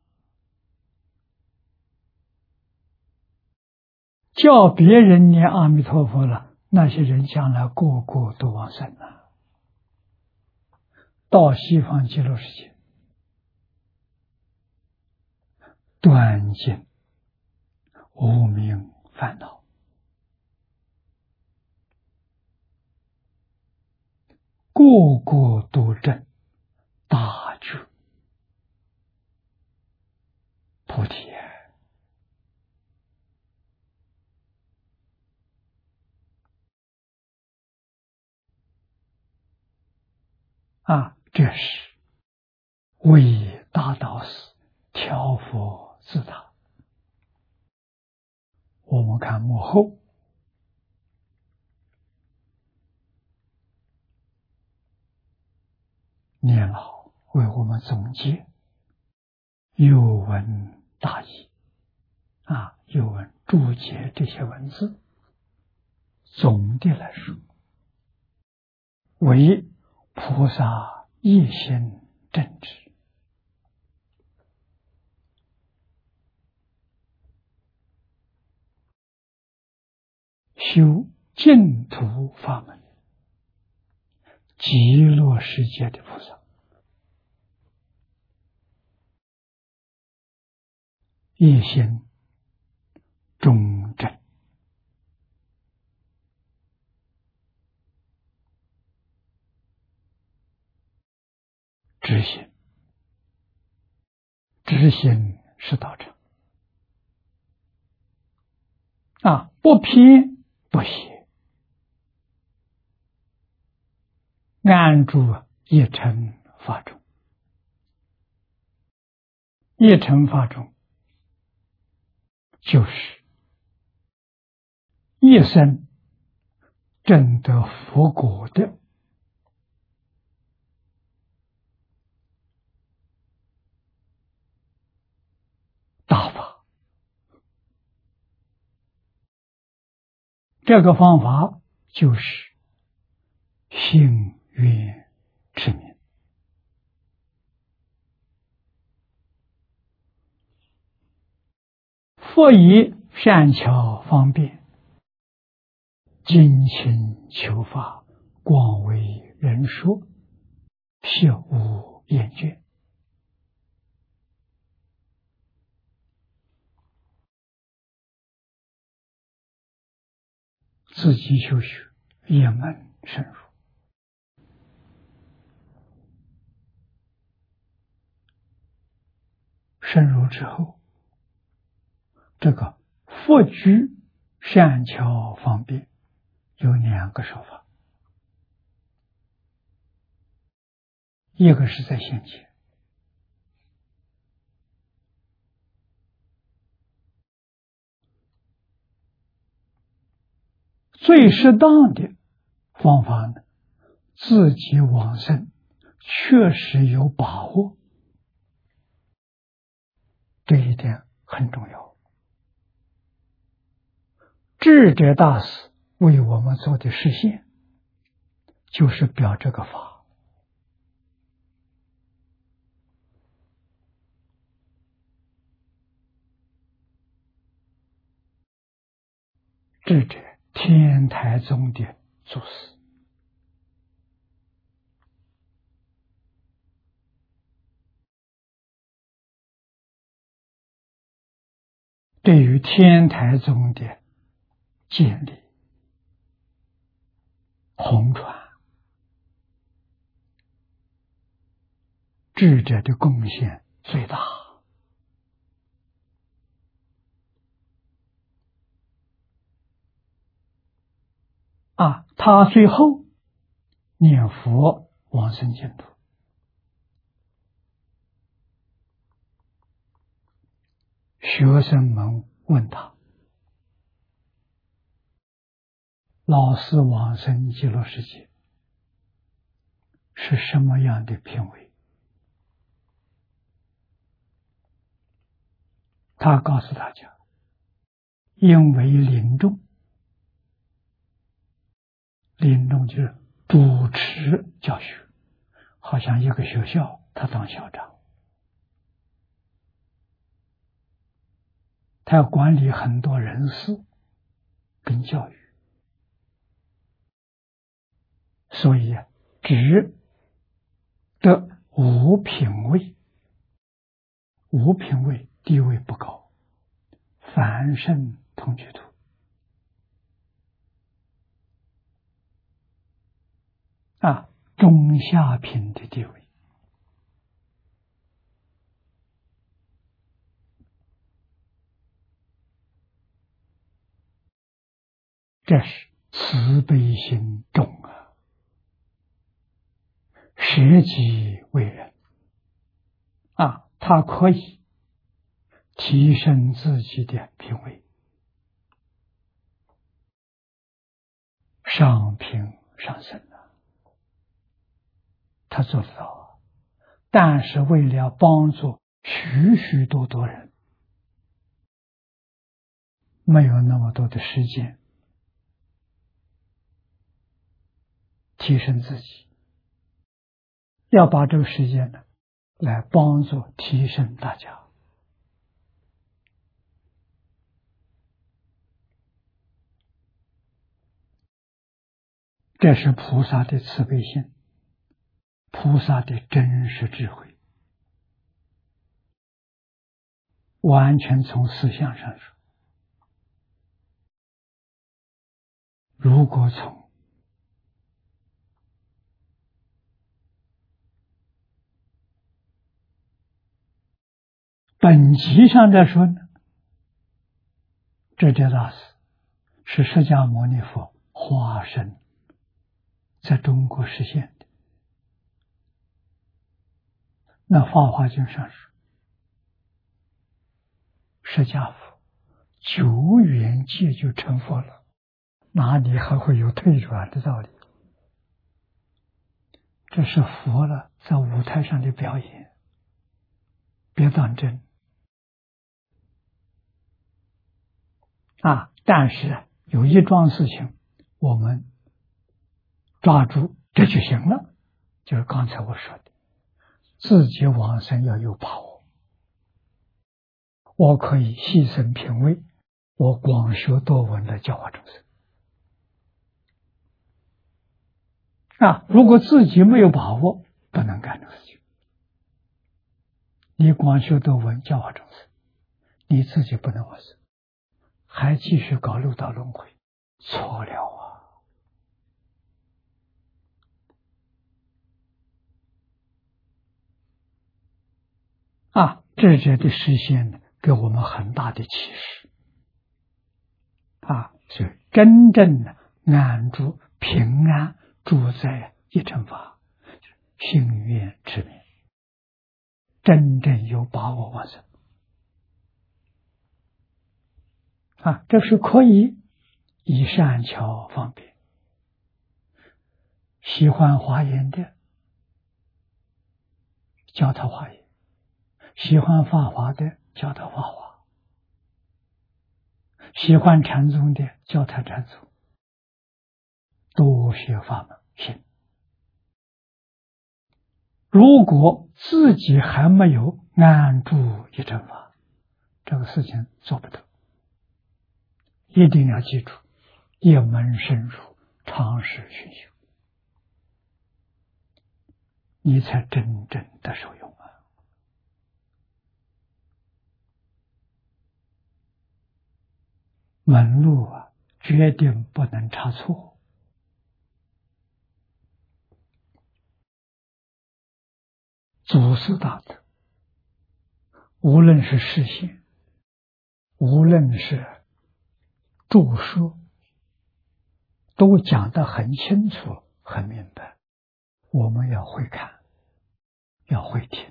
叫别人念阿弥陀佛了，那些人将来个个都往生了，到西方极乐世界，断尽无明烦恼，个个都证大觉菩提。这是为大道士调伏自他。我们看幕后，念老为我们总结有文大义有文注解这些文字。总的来说，为菩萨一心正直，修净土法门，极乐世界的菩萨，一心忠正，知行，知行是道场不偏不邪，安住一乘法中。一乘法中就是一生证得佛果的大法。这个方法就是信愿持名。佛以善巧方便，精勤求法，广为人说，撇无厌倦。自己修学，一门深入。深入之后，这个佛居善巧方便有两个说法，一个是在现前，最适当的方法呢，自己往生确实有把握，这一点很重要。智者大师为我们做的实现，就是表这个法。 智者天台宗的祖师。对于天台宗的建立、弘传，智者的贡献最大。他最后念佛往生净土，学生们问他：老师往生极乐世界是什么样的品位？他告诉大家，因为临终，临终就是主持教学，好像一个学校他当校长，他要管理很多人事跟教育，所以只得五品位，五品位地位不高，凡圣同居土。中下品的地位。这是慈悲心重舍己为人他可以提升自己的品位，上品上升他做得到。但是为了帮助许许多多人，没有那么多的时间提升自己，要把这个时间来帮助提升大家。这是菩萨的慈悲心，菩萨的真实智慧。完全从思想上说，如果从本级上来说呢，智者大师是释迦牟尼佛化身在中国实现的。那法华经上说，释迦佛久远界就成佛了，哪里还会有退转的道理？这是佛了在舞台上的表演，别当真但是有一桩事情我们抓住这就行了，就是刚才我说的，自己往生要有把握。我可以牺牲品位，我广学多闻来教化众生如果自己没有把握，不能干这个事情。你广学多闻教化众生，你自己不能往生，还继续搞六道轮回，错了智者的实现呢，给我们很大的启示是真正的安住平安住在一乘法，心愿持名，真正有把握往生这是可以以善巧方便。喜欢华严的教他华严，喜欢法华的教他法华，喜欢禅宗的教他禅宗，多学法门行。如果自己还没有安住一乘法，这个事情做不到。一定要记住， 一门深入，常识熏修，你才真正的受用啊！门路啊，决定不能差错。祖师大德，无论是示现，无论是著书，都讲得很清楚、很明白。我们要会看，要会听，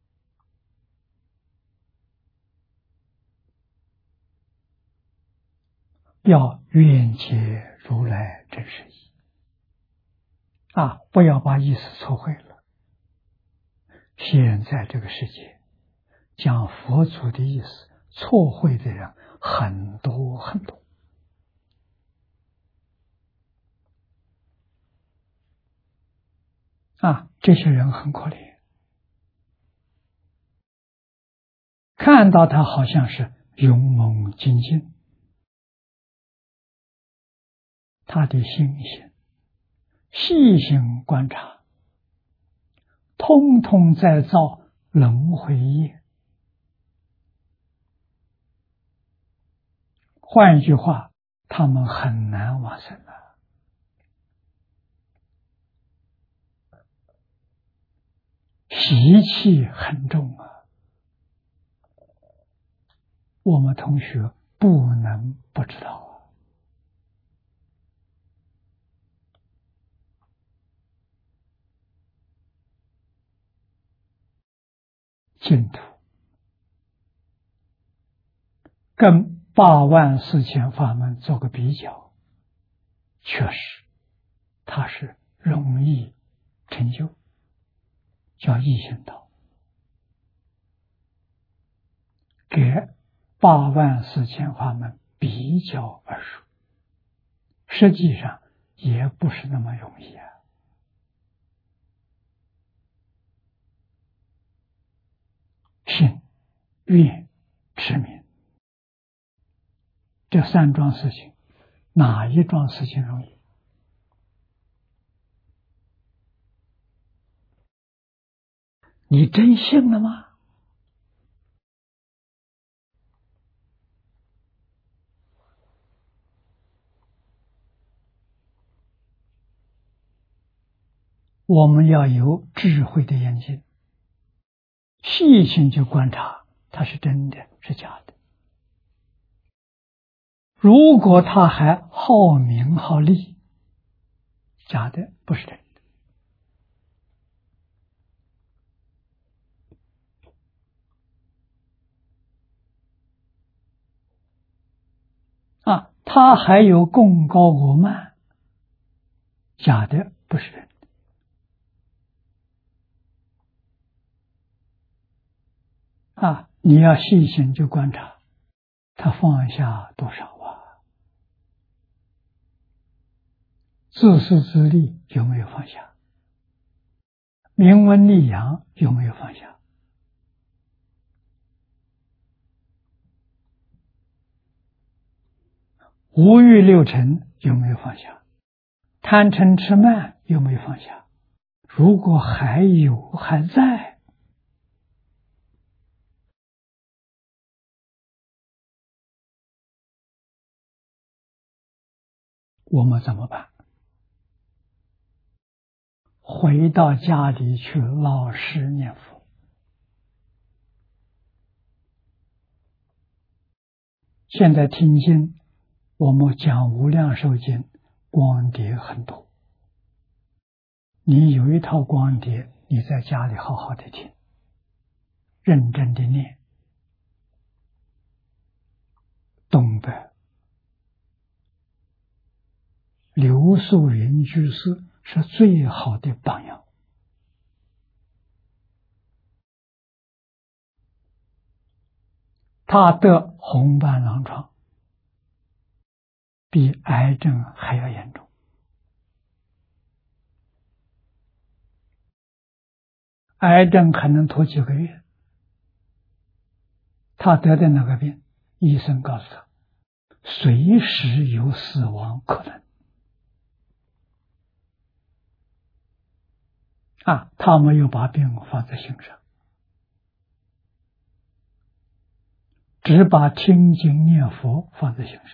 要愿解如来真实义啊！不要把意思错会了。现在这个世界讲佛祖的意思错会的人很多很多啊！这些人很可怜，看到他好像是勇猛精进，他的心性细心观察，通通在造轮回业。换一句话，他们很难往生了。习气很重啊，我们同学不能不知道啊。净土跟84000法门做个比较，确实它是容易成就，叫易行道。给84000法门比较而说，实际上也不是那么容易啊。信、愿、持名，这3桩事情，哪一桩事情容易？你真信了吗？我们要有智慧的眼睛，细心去观察，它是真的是假的。如果他还好名好利，假的不是真的。啊，他还有功高我慢，假的不是真的。啊，你要细心去观察，他放下多少啊？自私自利有没有放下？名闻利养有没有放下？五欲六尘有没有放下？贪嗔痴慢有没有放下？如果还有还在，我们怎么办？回到家里去老实念佛。现在听经，我们讲无量寿经，光碟很多。你有一套光碟，你在家里好好的听，认真的念。东北刘素云居士是最好的榜样。他得红斑狼疮，比癌症还要严重。癌症可能拖几个月，他得的那个病，医生告诉他， 随时有死亡可能。他没有把病放在心上，只把听经念佛放在心上。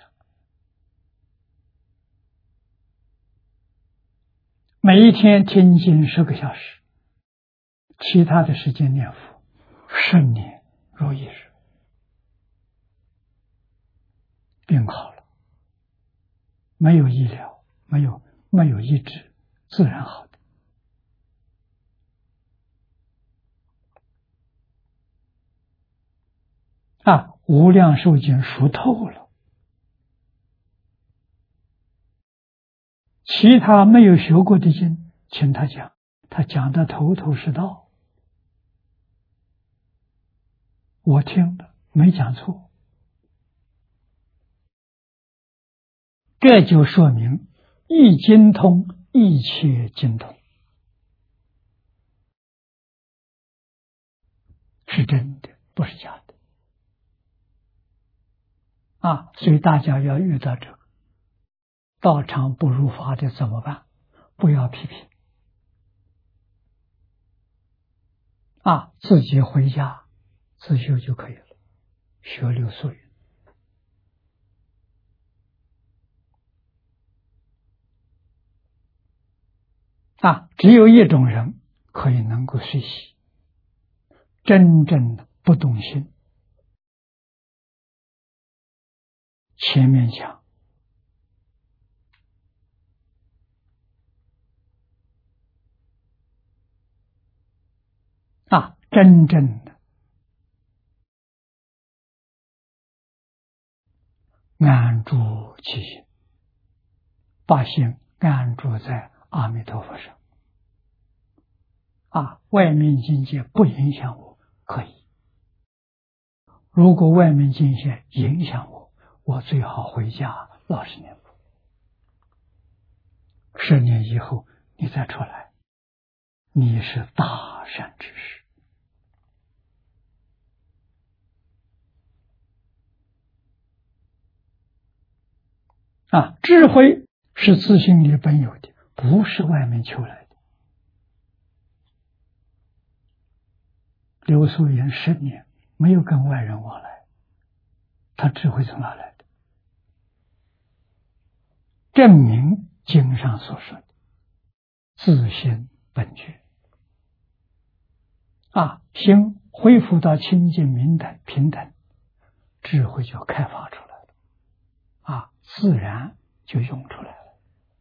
每一天听经10个小时，其他的时间念佛，10年如一日，病好了，没有医疗，没有医治，自然好的。无量寿经熟透了，其他没有学过的经，请他讲，他讲的头头是道，我听了没讲错，这就说明一经通，一切经通，是真的，不是假的。所以大家要遇到这个道场不如法的怎么办？不要批评，自己回家自修就可以了，学六宿云。只有一种人可以能够随喜，真正的不动心。前面讲真正的安住其心，把心安住在阿弥陀佛上。外面境界不影响我，可以。如果外面境界影响我，我最好回家老实念佛。10年以后你再出来，你是大善之士。智慧是自性里本有的，不是外面求来的。刘素云10年没有跟外人往来，他智慧从哪来的？证明经上所说的自性本具。心恢复到清净明等平等，智慧就开发出来了，自然就涌出来了。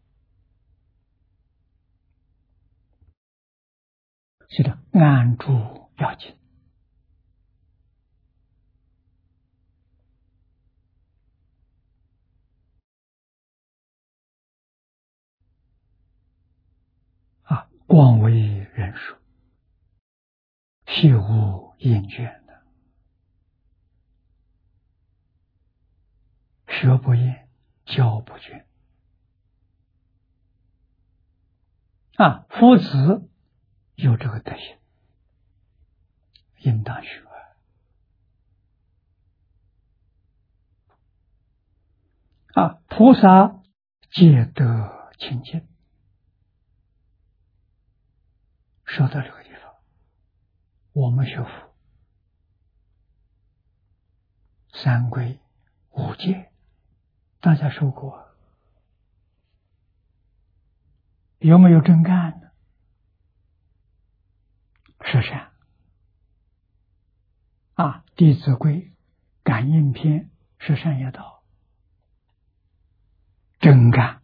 是的，安住要紧。广为人熟，细无厌倦的，学不厌，教不倦。夫子有这个德行，应当学。菩萨皆得清净。说到这个地方，我们学佛3皈5戒，大家说过，有没有真干呢？是善。弟子规感应篇是善业道，真干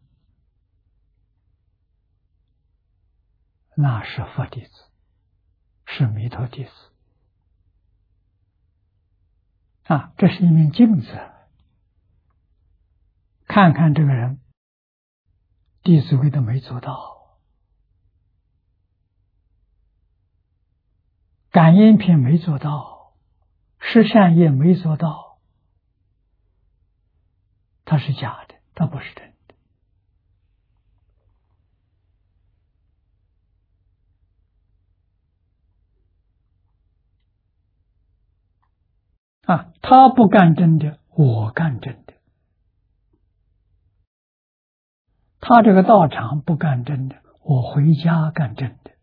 那是佛弟子，是弥陀弟子。这是一面镜子，看看这个人弟子规都没做到，感应篇没做到，十善业没做到，它是假的，它不是真的。他不干真的，我干真的， 他这个道场不干真的，我回家干真的。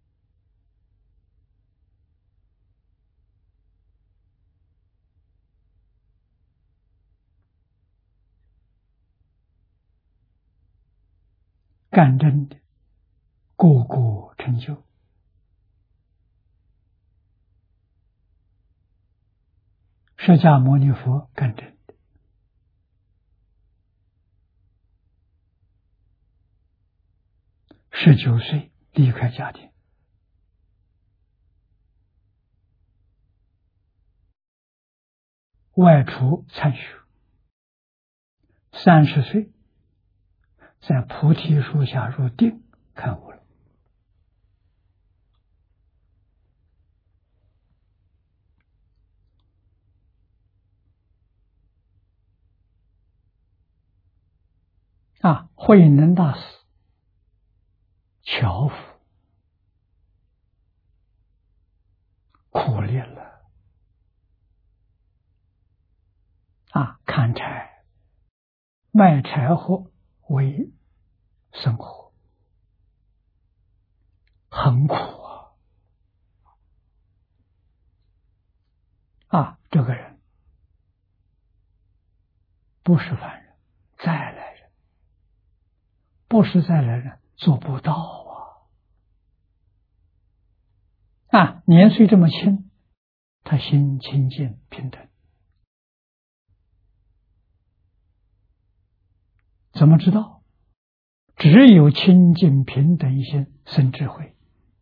干真的，个个成就。释迦牟尼佛干真的，19岁离开家庭，外出参学，30岁在菩提树下入定开悟了。慧能大师樵夫苦力了砍柴卖柴火为生活，很苦这个人不是凡人，再来人，不是再来人做不到年岁这么轻，他心清净平等。怎么知道？只有清净平等心生智慧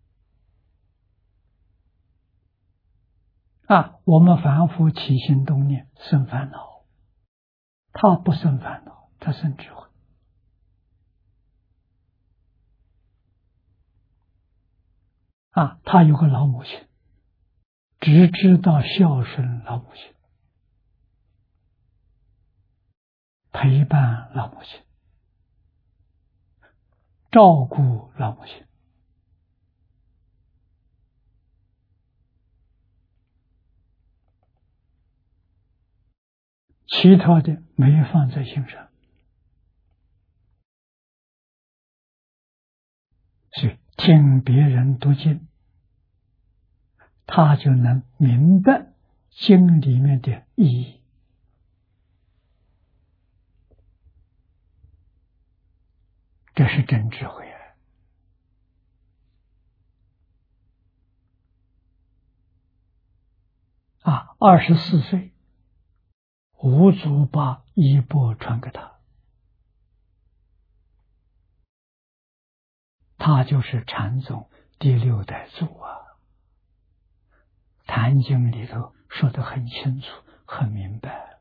我们凡夫起心动念生烦恼，他不生烦恼，他生智慧他有个老母亲，只知道孝顺老母亲，陪伴老母亲，照顾老母亲，其他的没放在心上。所以听别人读经，他就能明白经里面的意义。这是真智慧24岁，五祖把衣钵传给他，他就是禅宗第6代祖坛经里头说得很清楚很明白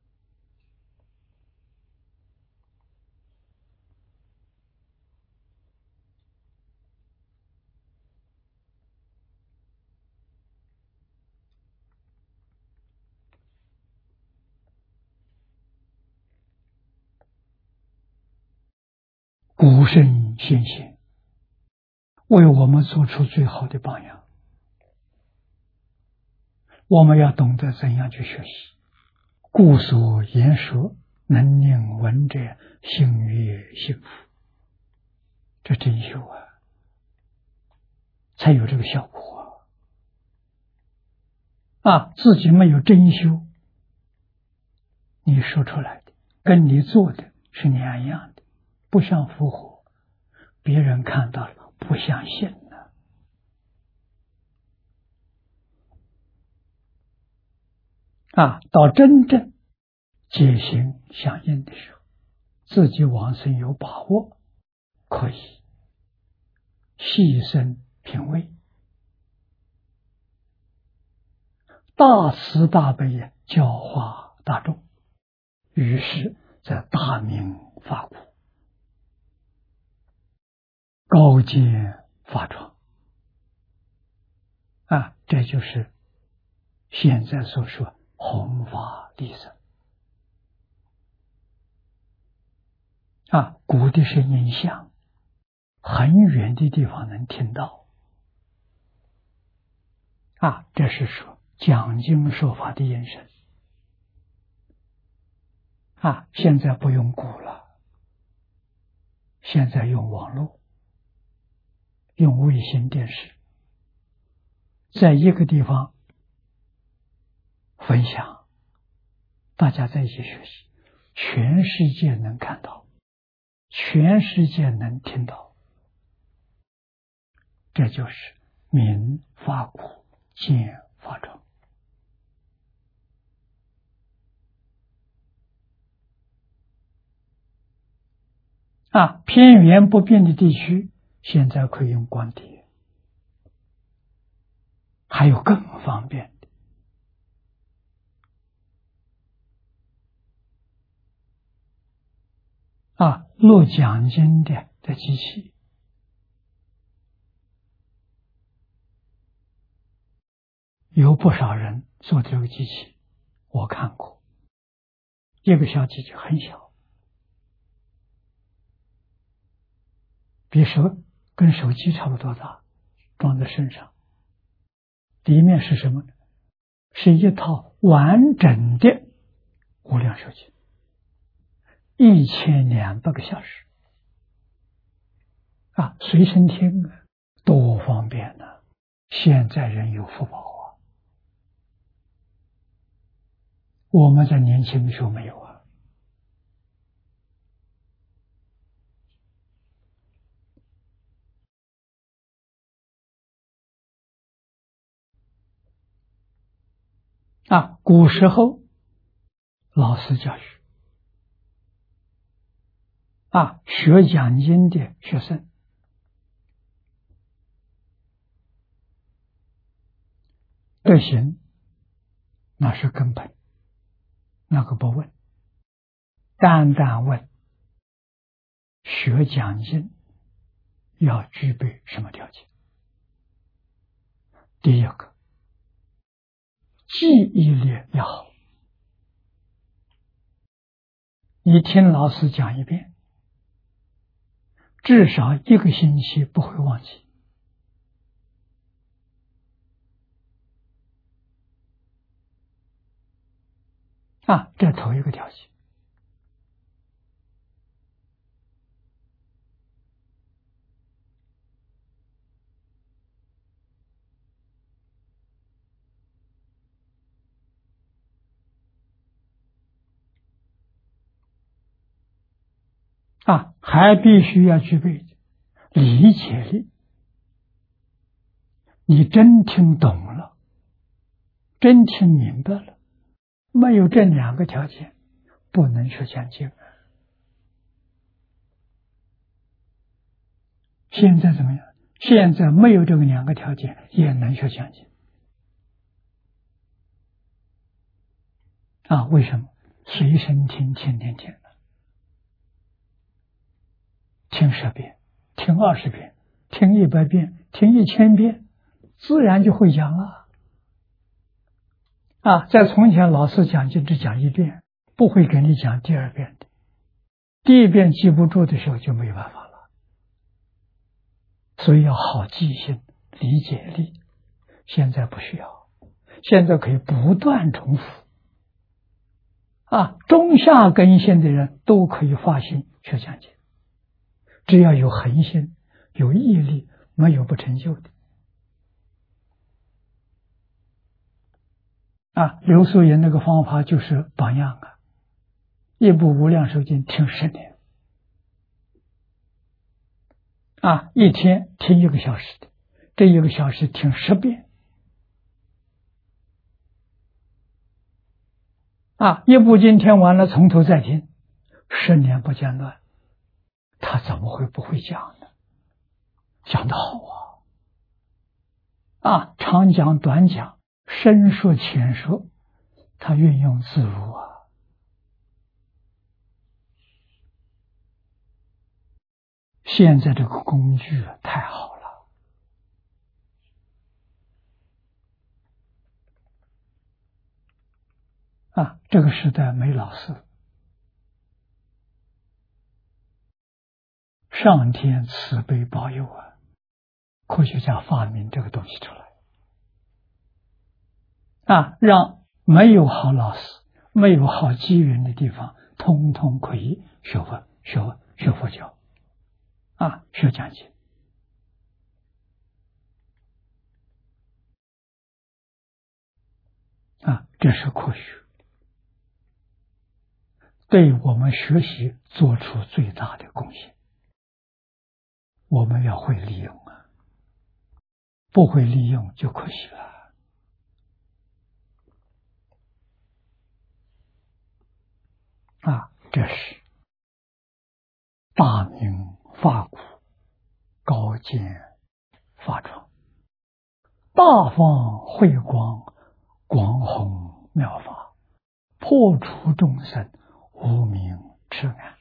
古圣先贤为我们做出最好的榜样，我们要懂得怎样去学习。故所言说，能令闻者心悦幸福，这真修才有这个效果自己没有真修，你说出来的跟你做的是两样的，不相符合，别人看到了不相信到真正解行相应的时候，自己往生有把握，可以细生品味，大慈大悲教化大众，于是在大明法国高见法创这就是现在所说弘法利生古的声音响，很远的地方能听到这是说讲经说法的眼神现在不用鼓了， 现在用网络，用卫星电视，在一个地方分享，大家在一起学习，全世界能看到，全世界能听到，这就是民发苦，见发壮。偏远不便的地区，现在可以用光碟，还有更方便的录讲经的机器，有不少人做这个机器，我看过，一个小机器很小，跟手机差不多大，装在身上，里面是什么呢？是一套完整的无量寿经，1200个小时随身听多方便呢！现在人有福报我们在年轻的时候没有古时候老师教学学讲经的学生德行那是根本，那个不问，单单问学讲经要具备什么条件？第一个，记忆力要好，你听老师讲一遍，至少1个星期不会忘记这头一个条件。还必须要具备理解力，你真听懂了，真听明白了，没有这2个条件，不能学讲经。现在怎么样？现在没有这个2个条件，也能学讲经为什么？随身听，天天听，听10遍，听20遍，听100遍，听1000遍，自然就会讲了。在从前老师讲经只讲1遍，不会给你讲第2遍的，第1遍记不住的时候就没办法了。所以要好记性、理解力。现在不需要，现在可以不断重复中下根性的人都可以发心学讲经，只要有恒心、有毅力，没有不成就的。刘素云那个方法就是榜样一部无量寿经听10年一天听1个小时的，这1个小时听10遍一部经听完了，从头再听，10年不间断，他怎么会不会讲呢？讲得好长讲短讲，深说浅说，他运用自如现在这个工具太好了这个时代没老师，上天慈悲保佑科学家发明这个东西出来让没有好老师、没有好机缘的地方，通通可以学佛教学讲经这是科学，对我们学习做出最大的贡献。我们要会利用不会利用就可惜了。这是大明法古，高见法幢，大放慧光，广弘妙法，破除众生无明痴暗。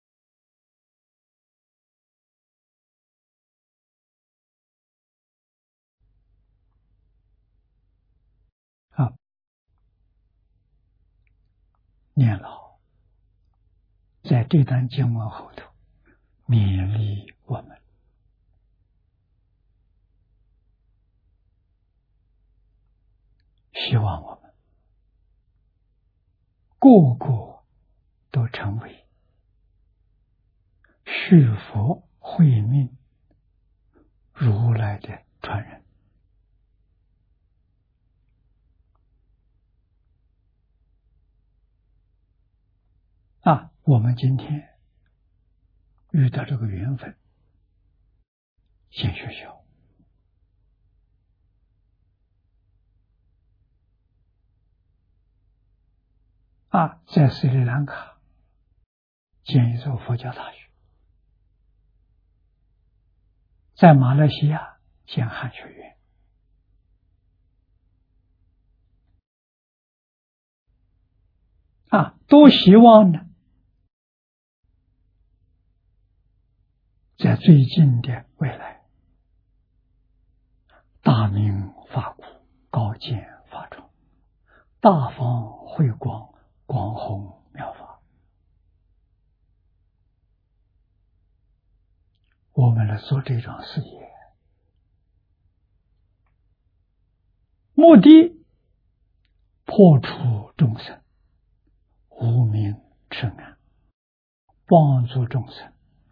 念老在这段经文后头勉励我们，希望我们个个都成为续佛慧命如来的传人。我们今天遇到这个缘分，先学校在斯里兰卡建一所佛教大学，在马来西亚建汉学院，都希望呢，在最近的未来，大明法古，高见法幢，大放慧光，广弘妙法。我们来做这桩事业，目的破除众生无明痴暗，帮助众生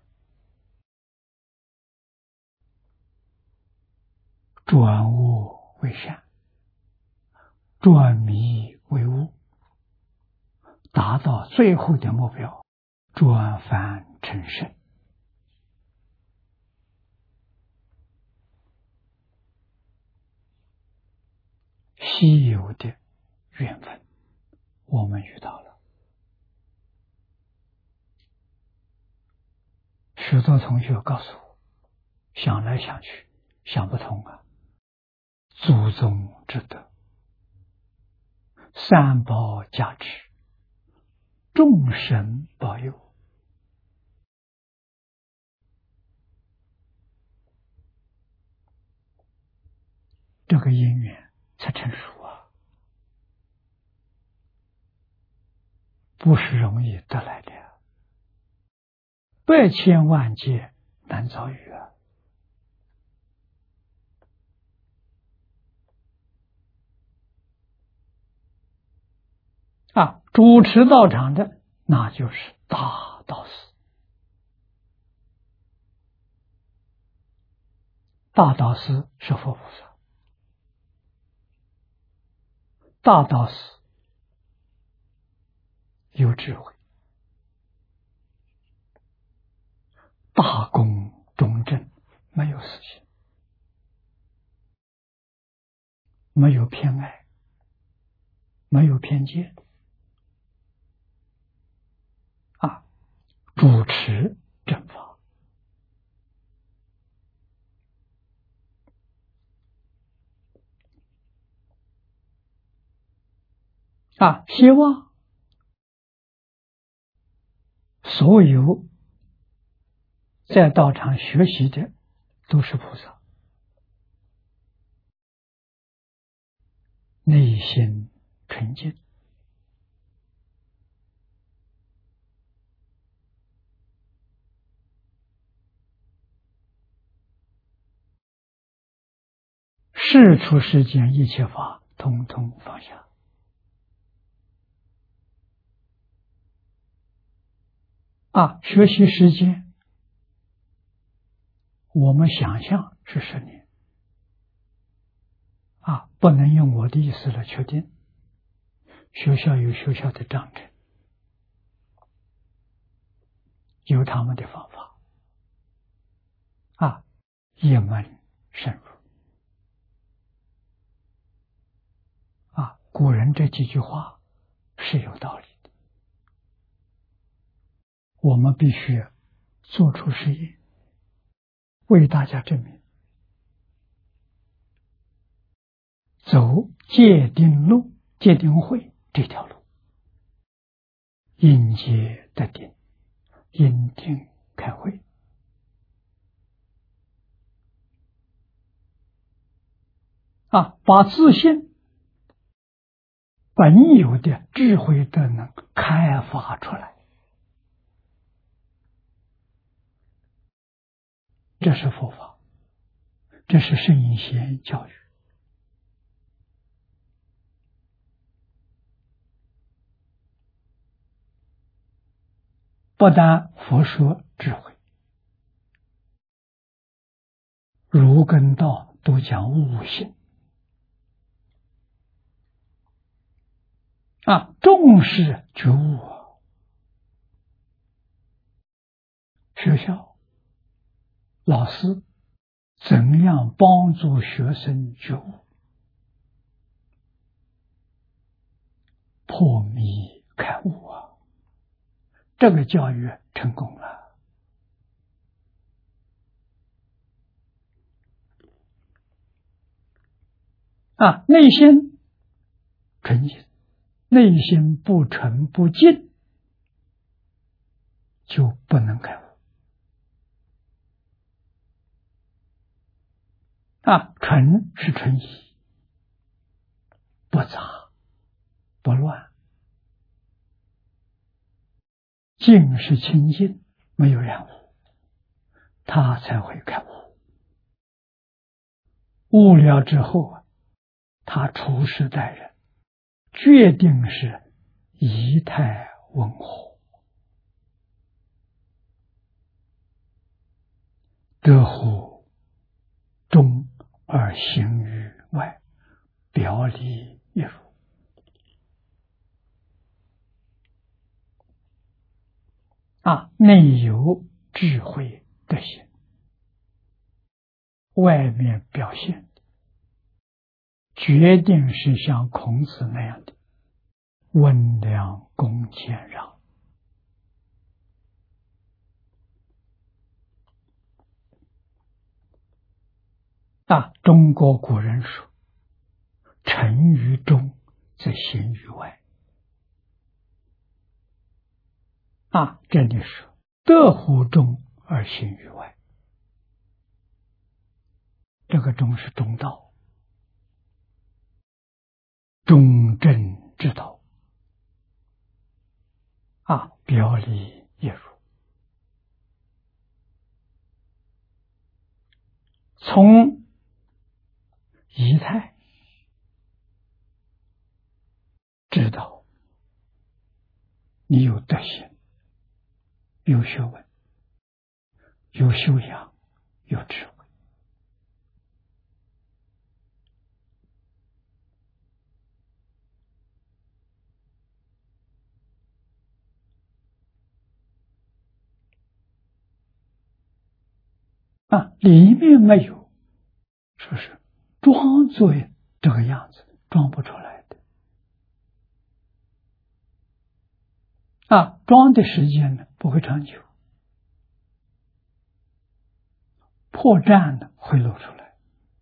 转恶为善，转迷为悟，达到最后的目标，转凡成圣。稀有的缘分我们遇到了。许多同学告诉我，想来想去想不通祖宗之德，三宝加持，众神保佑，这个因缘才成熟不是容易得来的，百千万劫难遭遇主持道场的那就是大道师。大道师是佛菩萨，大道师有智慧，大公中正，没有私心，没有偏爱，没有偏见主持正法。希望所有在道场学习的都是菩萨，内心纯净，世出世间一切法统统放下，学习时间我们想象是10年不能用我的意思来确定。学校有学校的章程，有他们的方法一门深入古人这几句话是有道理的，我们必须做出实验，为大家证明。走戒定路、戒定慧这条路，因戒得定，因定开慧把自信本有的智慧德能开发出来，这是佛法，这是圣贤教育。不但佛说智慧，儒跟道都讲悟性重视觉悟学校老师怎样帮助学生觉悟，破迷开悟这个教育成功了内心纯净，内心不纯不净，就不能开悟纯是纯一，不杂不乱，净是清净，没有染污，他才会开悟。悟了之后他处事待人决定是仪态温和，德乎中而行于外，表里一如内有智慧德行，外面表现决定是像孔子那样的温良恭俭让中国古人说诚于中则行于外这里说德乎中而行于外，这个中是中道，中正之道表里一如。从仪态知道你有德行，有学问，有修养，有智慧里面没有说是装作这个样子，装不出来的装的时间呢不会长久，破绽呢会露出来，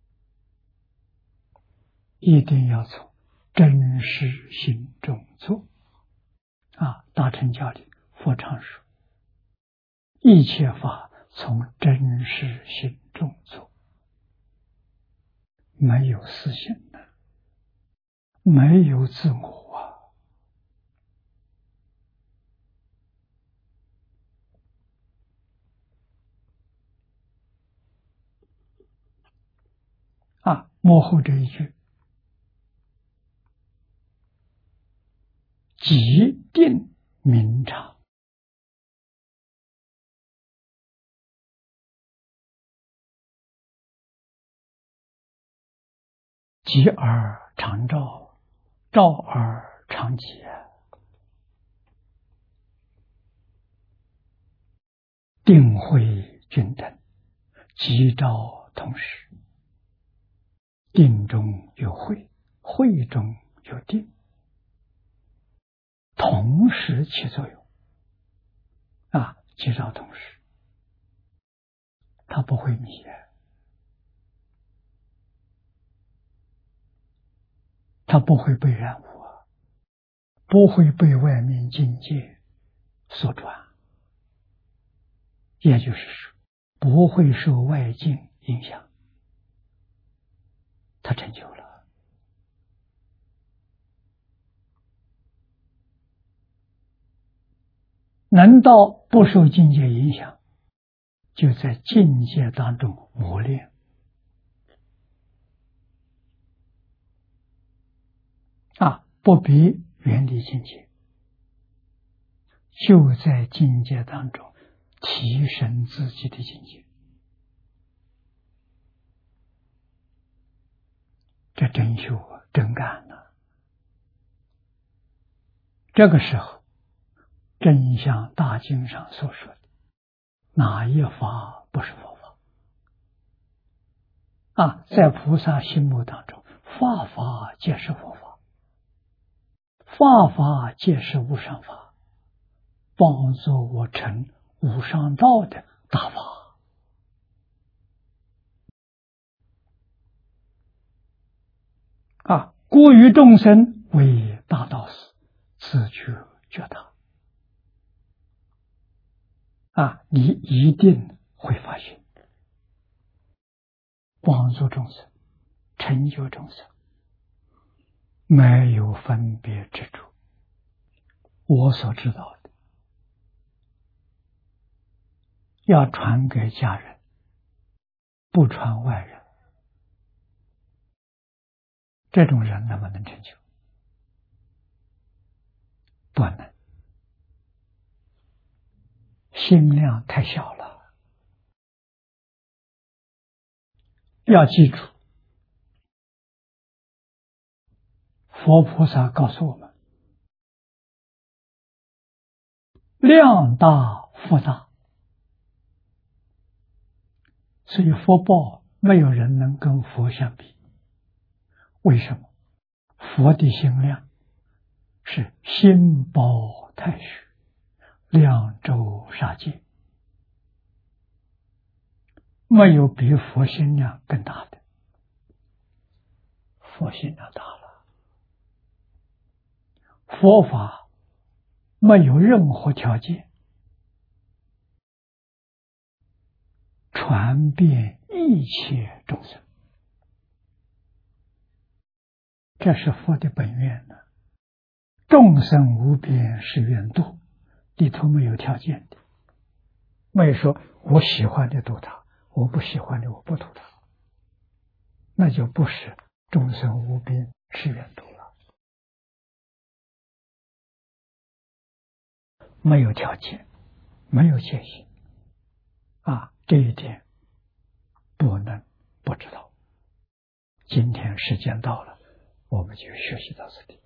一定要从真实心中做大乘教里佛常说一切法从真实心中做，没有私心的，没有自我幕后这一句即定明察极而常照，照而常极，定慧均等，极照同时，定中有慧，慧中有定，同时起作用。极照同时，它不会迷，它不会被染污，不会被外面境界所转，也就是说，不会受外境影响，它成就了。难道不受境界影响，就在境界当中磨练。不必远离境界，就在境界当中提升自己的境界。这真修真干了。这个时候，正像大经上所说的，哪一法不是佛法？在菩萨心目当中，法法皆是佛法，法法皆是无上法，帮助我成无上道的大法。故于众生为大道士，自觉觉大。你一定会发现，帮助众生，成就众生，没有分别之处。我所知道的，要传给家人，不传外人。这种人能不能成就？不能，心量太小了。要记住，佛菩萨告诉我们，量大福大，所以福报没有人能跟佛相比。为什么？佛的心量是心包太虚，量周沙界，没有比佛心量更大的。佛心量大了，佛法没有任何条件，传遍一切众生，这是佛的本愿呢。众生无边誓愿度，里头没有条件的，没有说我喜欢的度他，我不喜欢的我不度他，那就不是众生无边誓愿度了。没有条件，没有界限这一点不能不知道。今天时间到了，我们就学习到这里。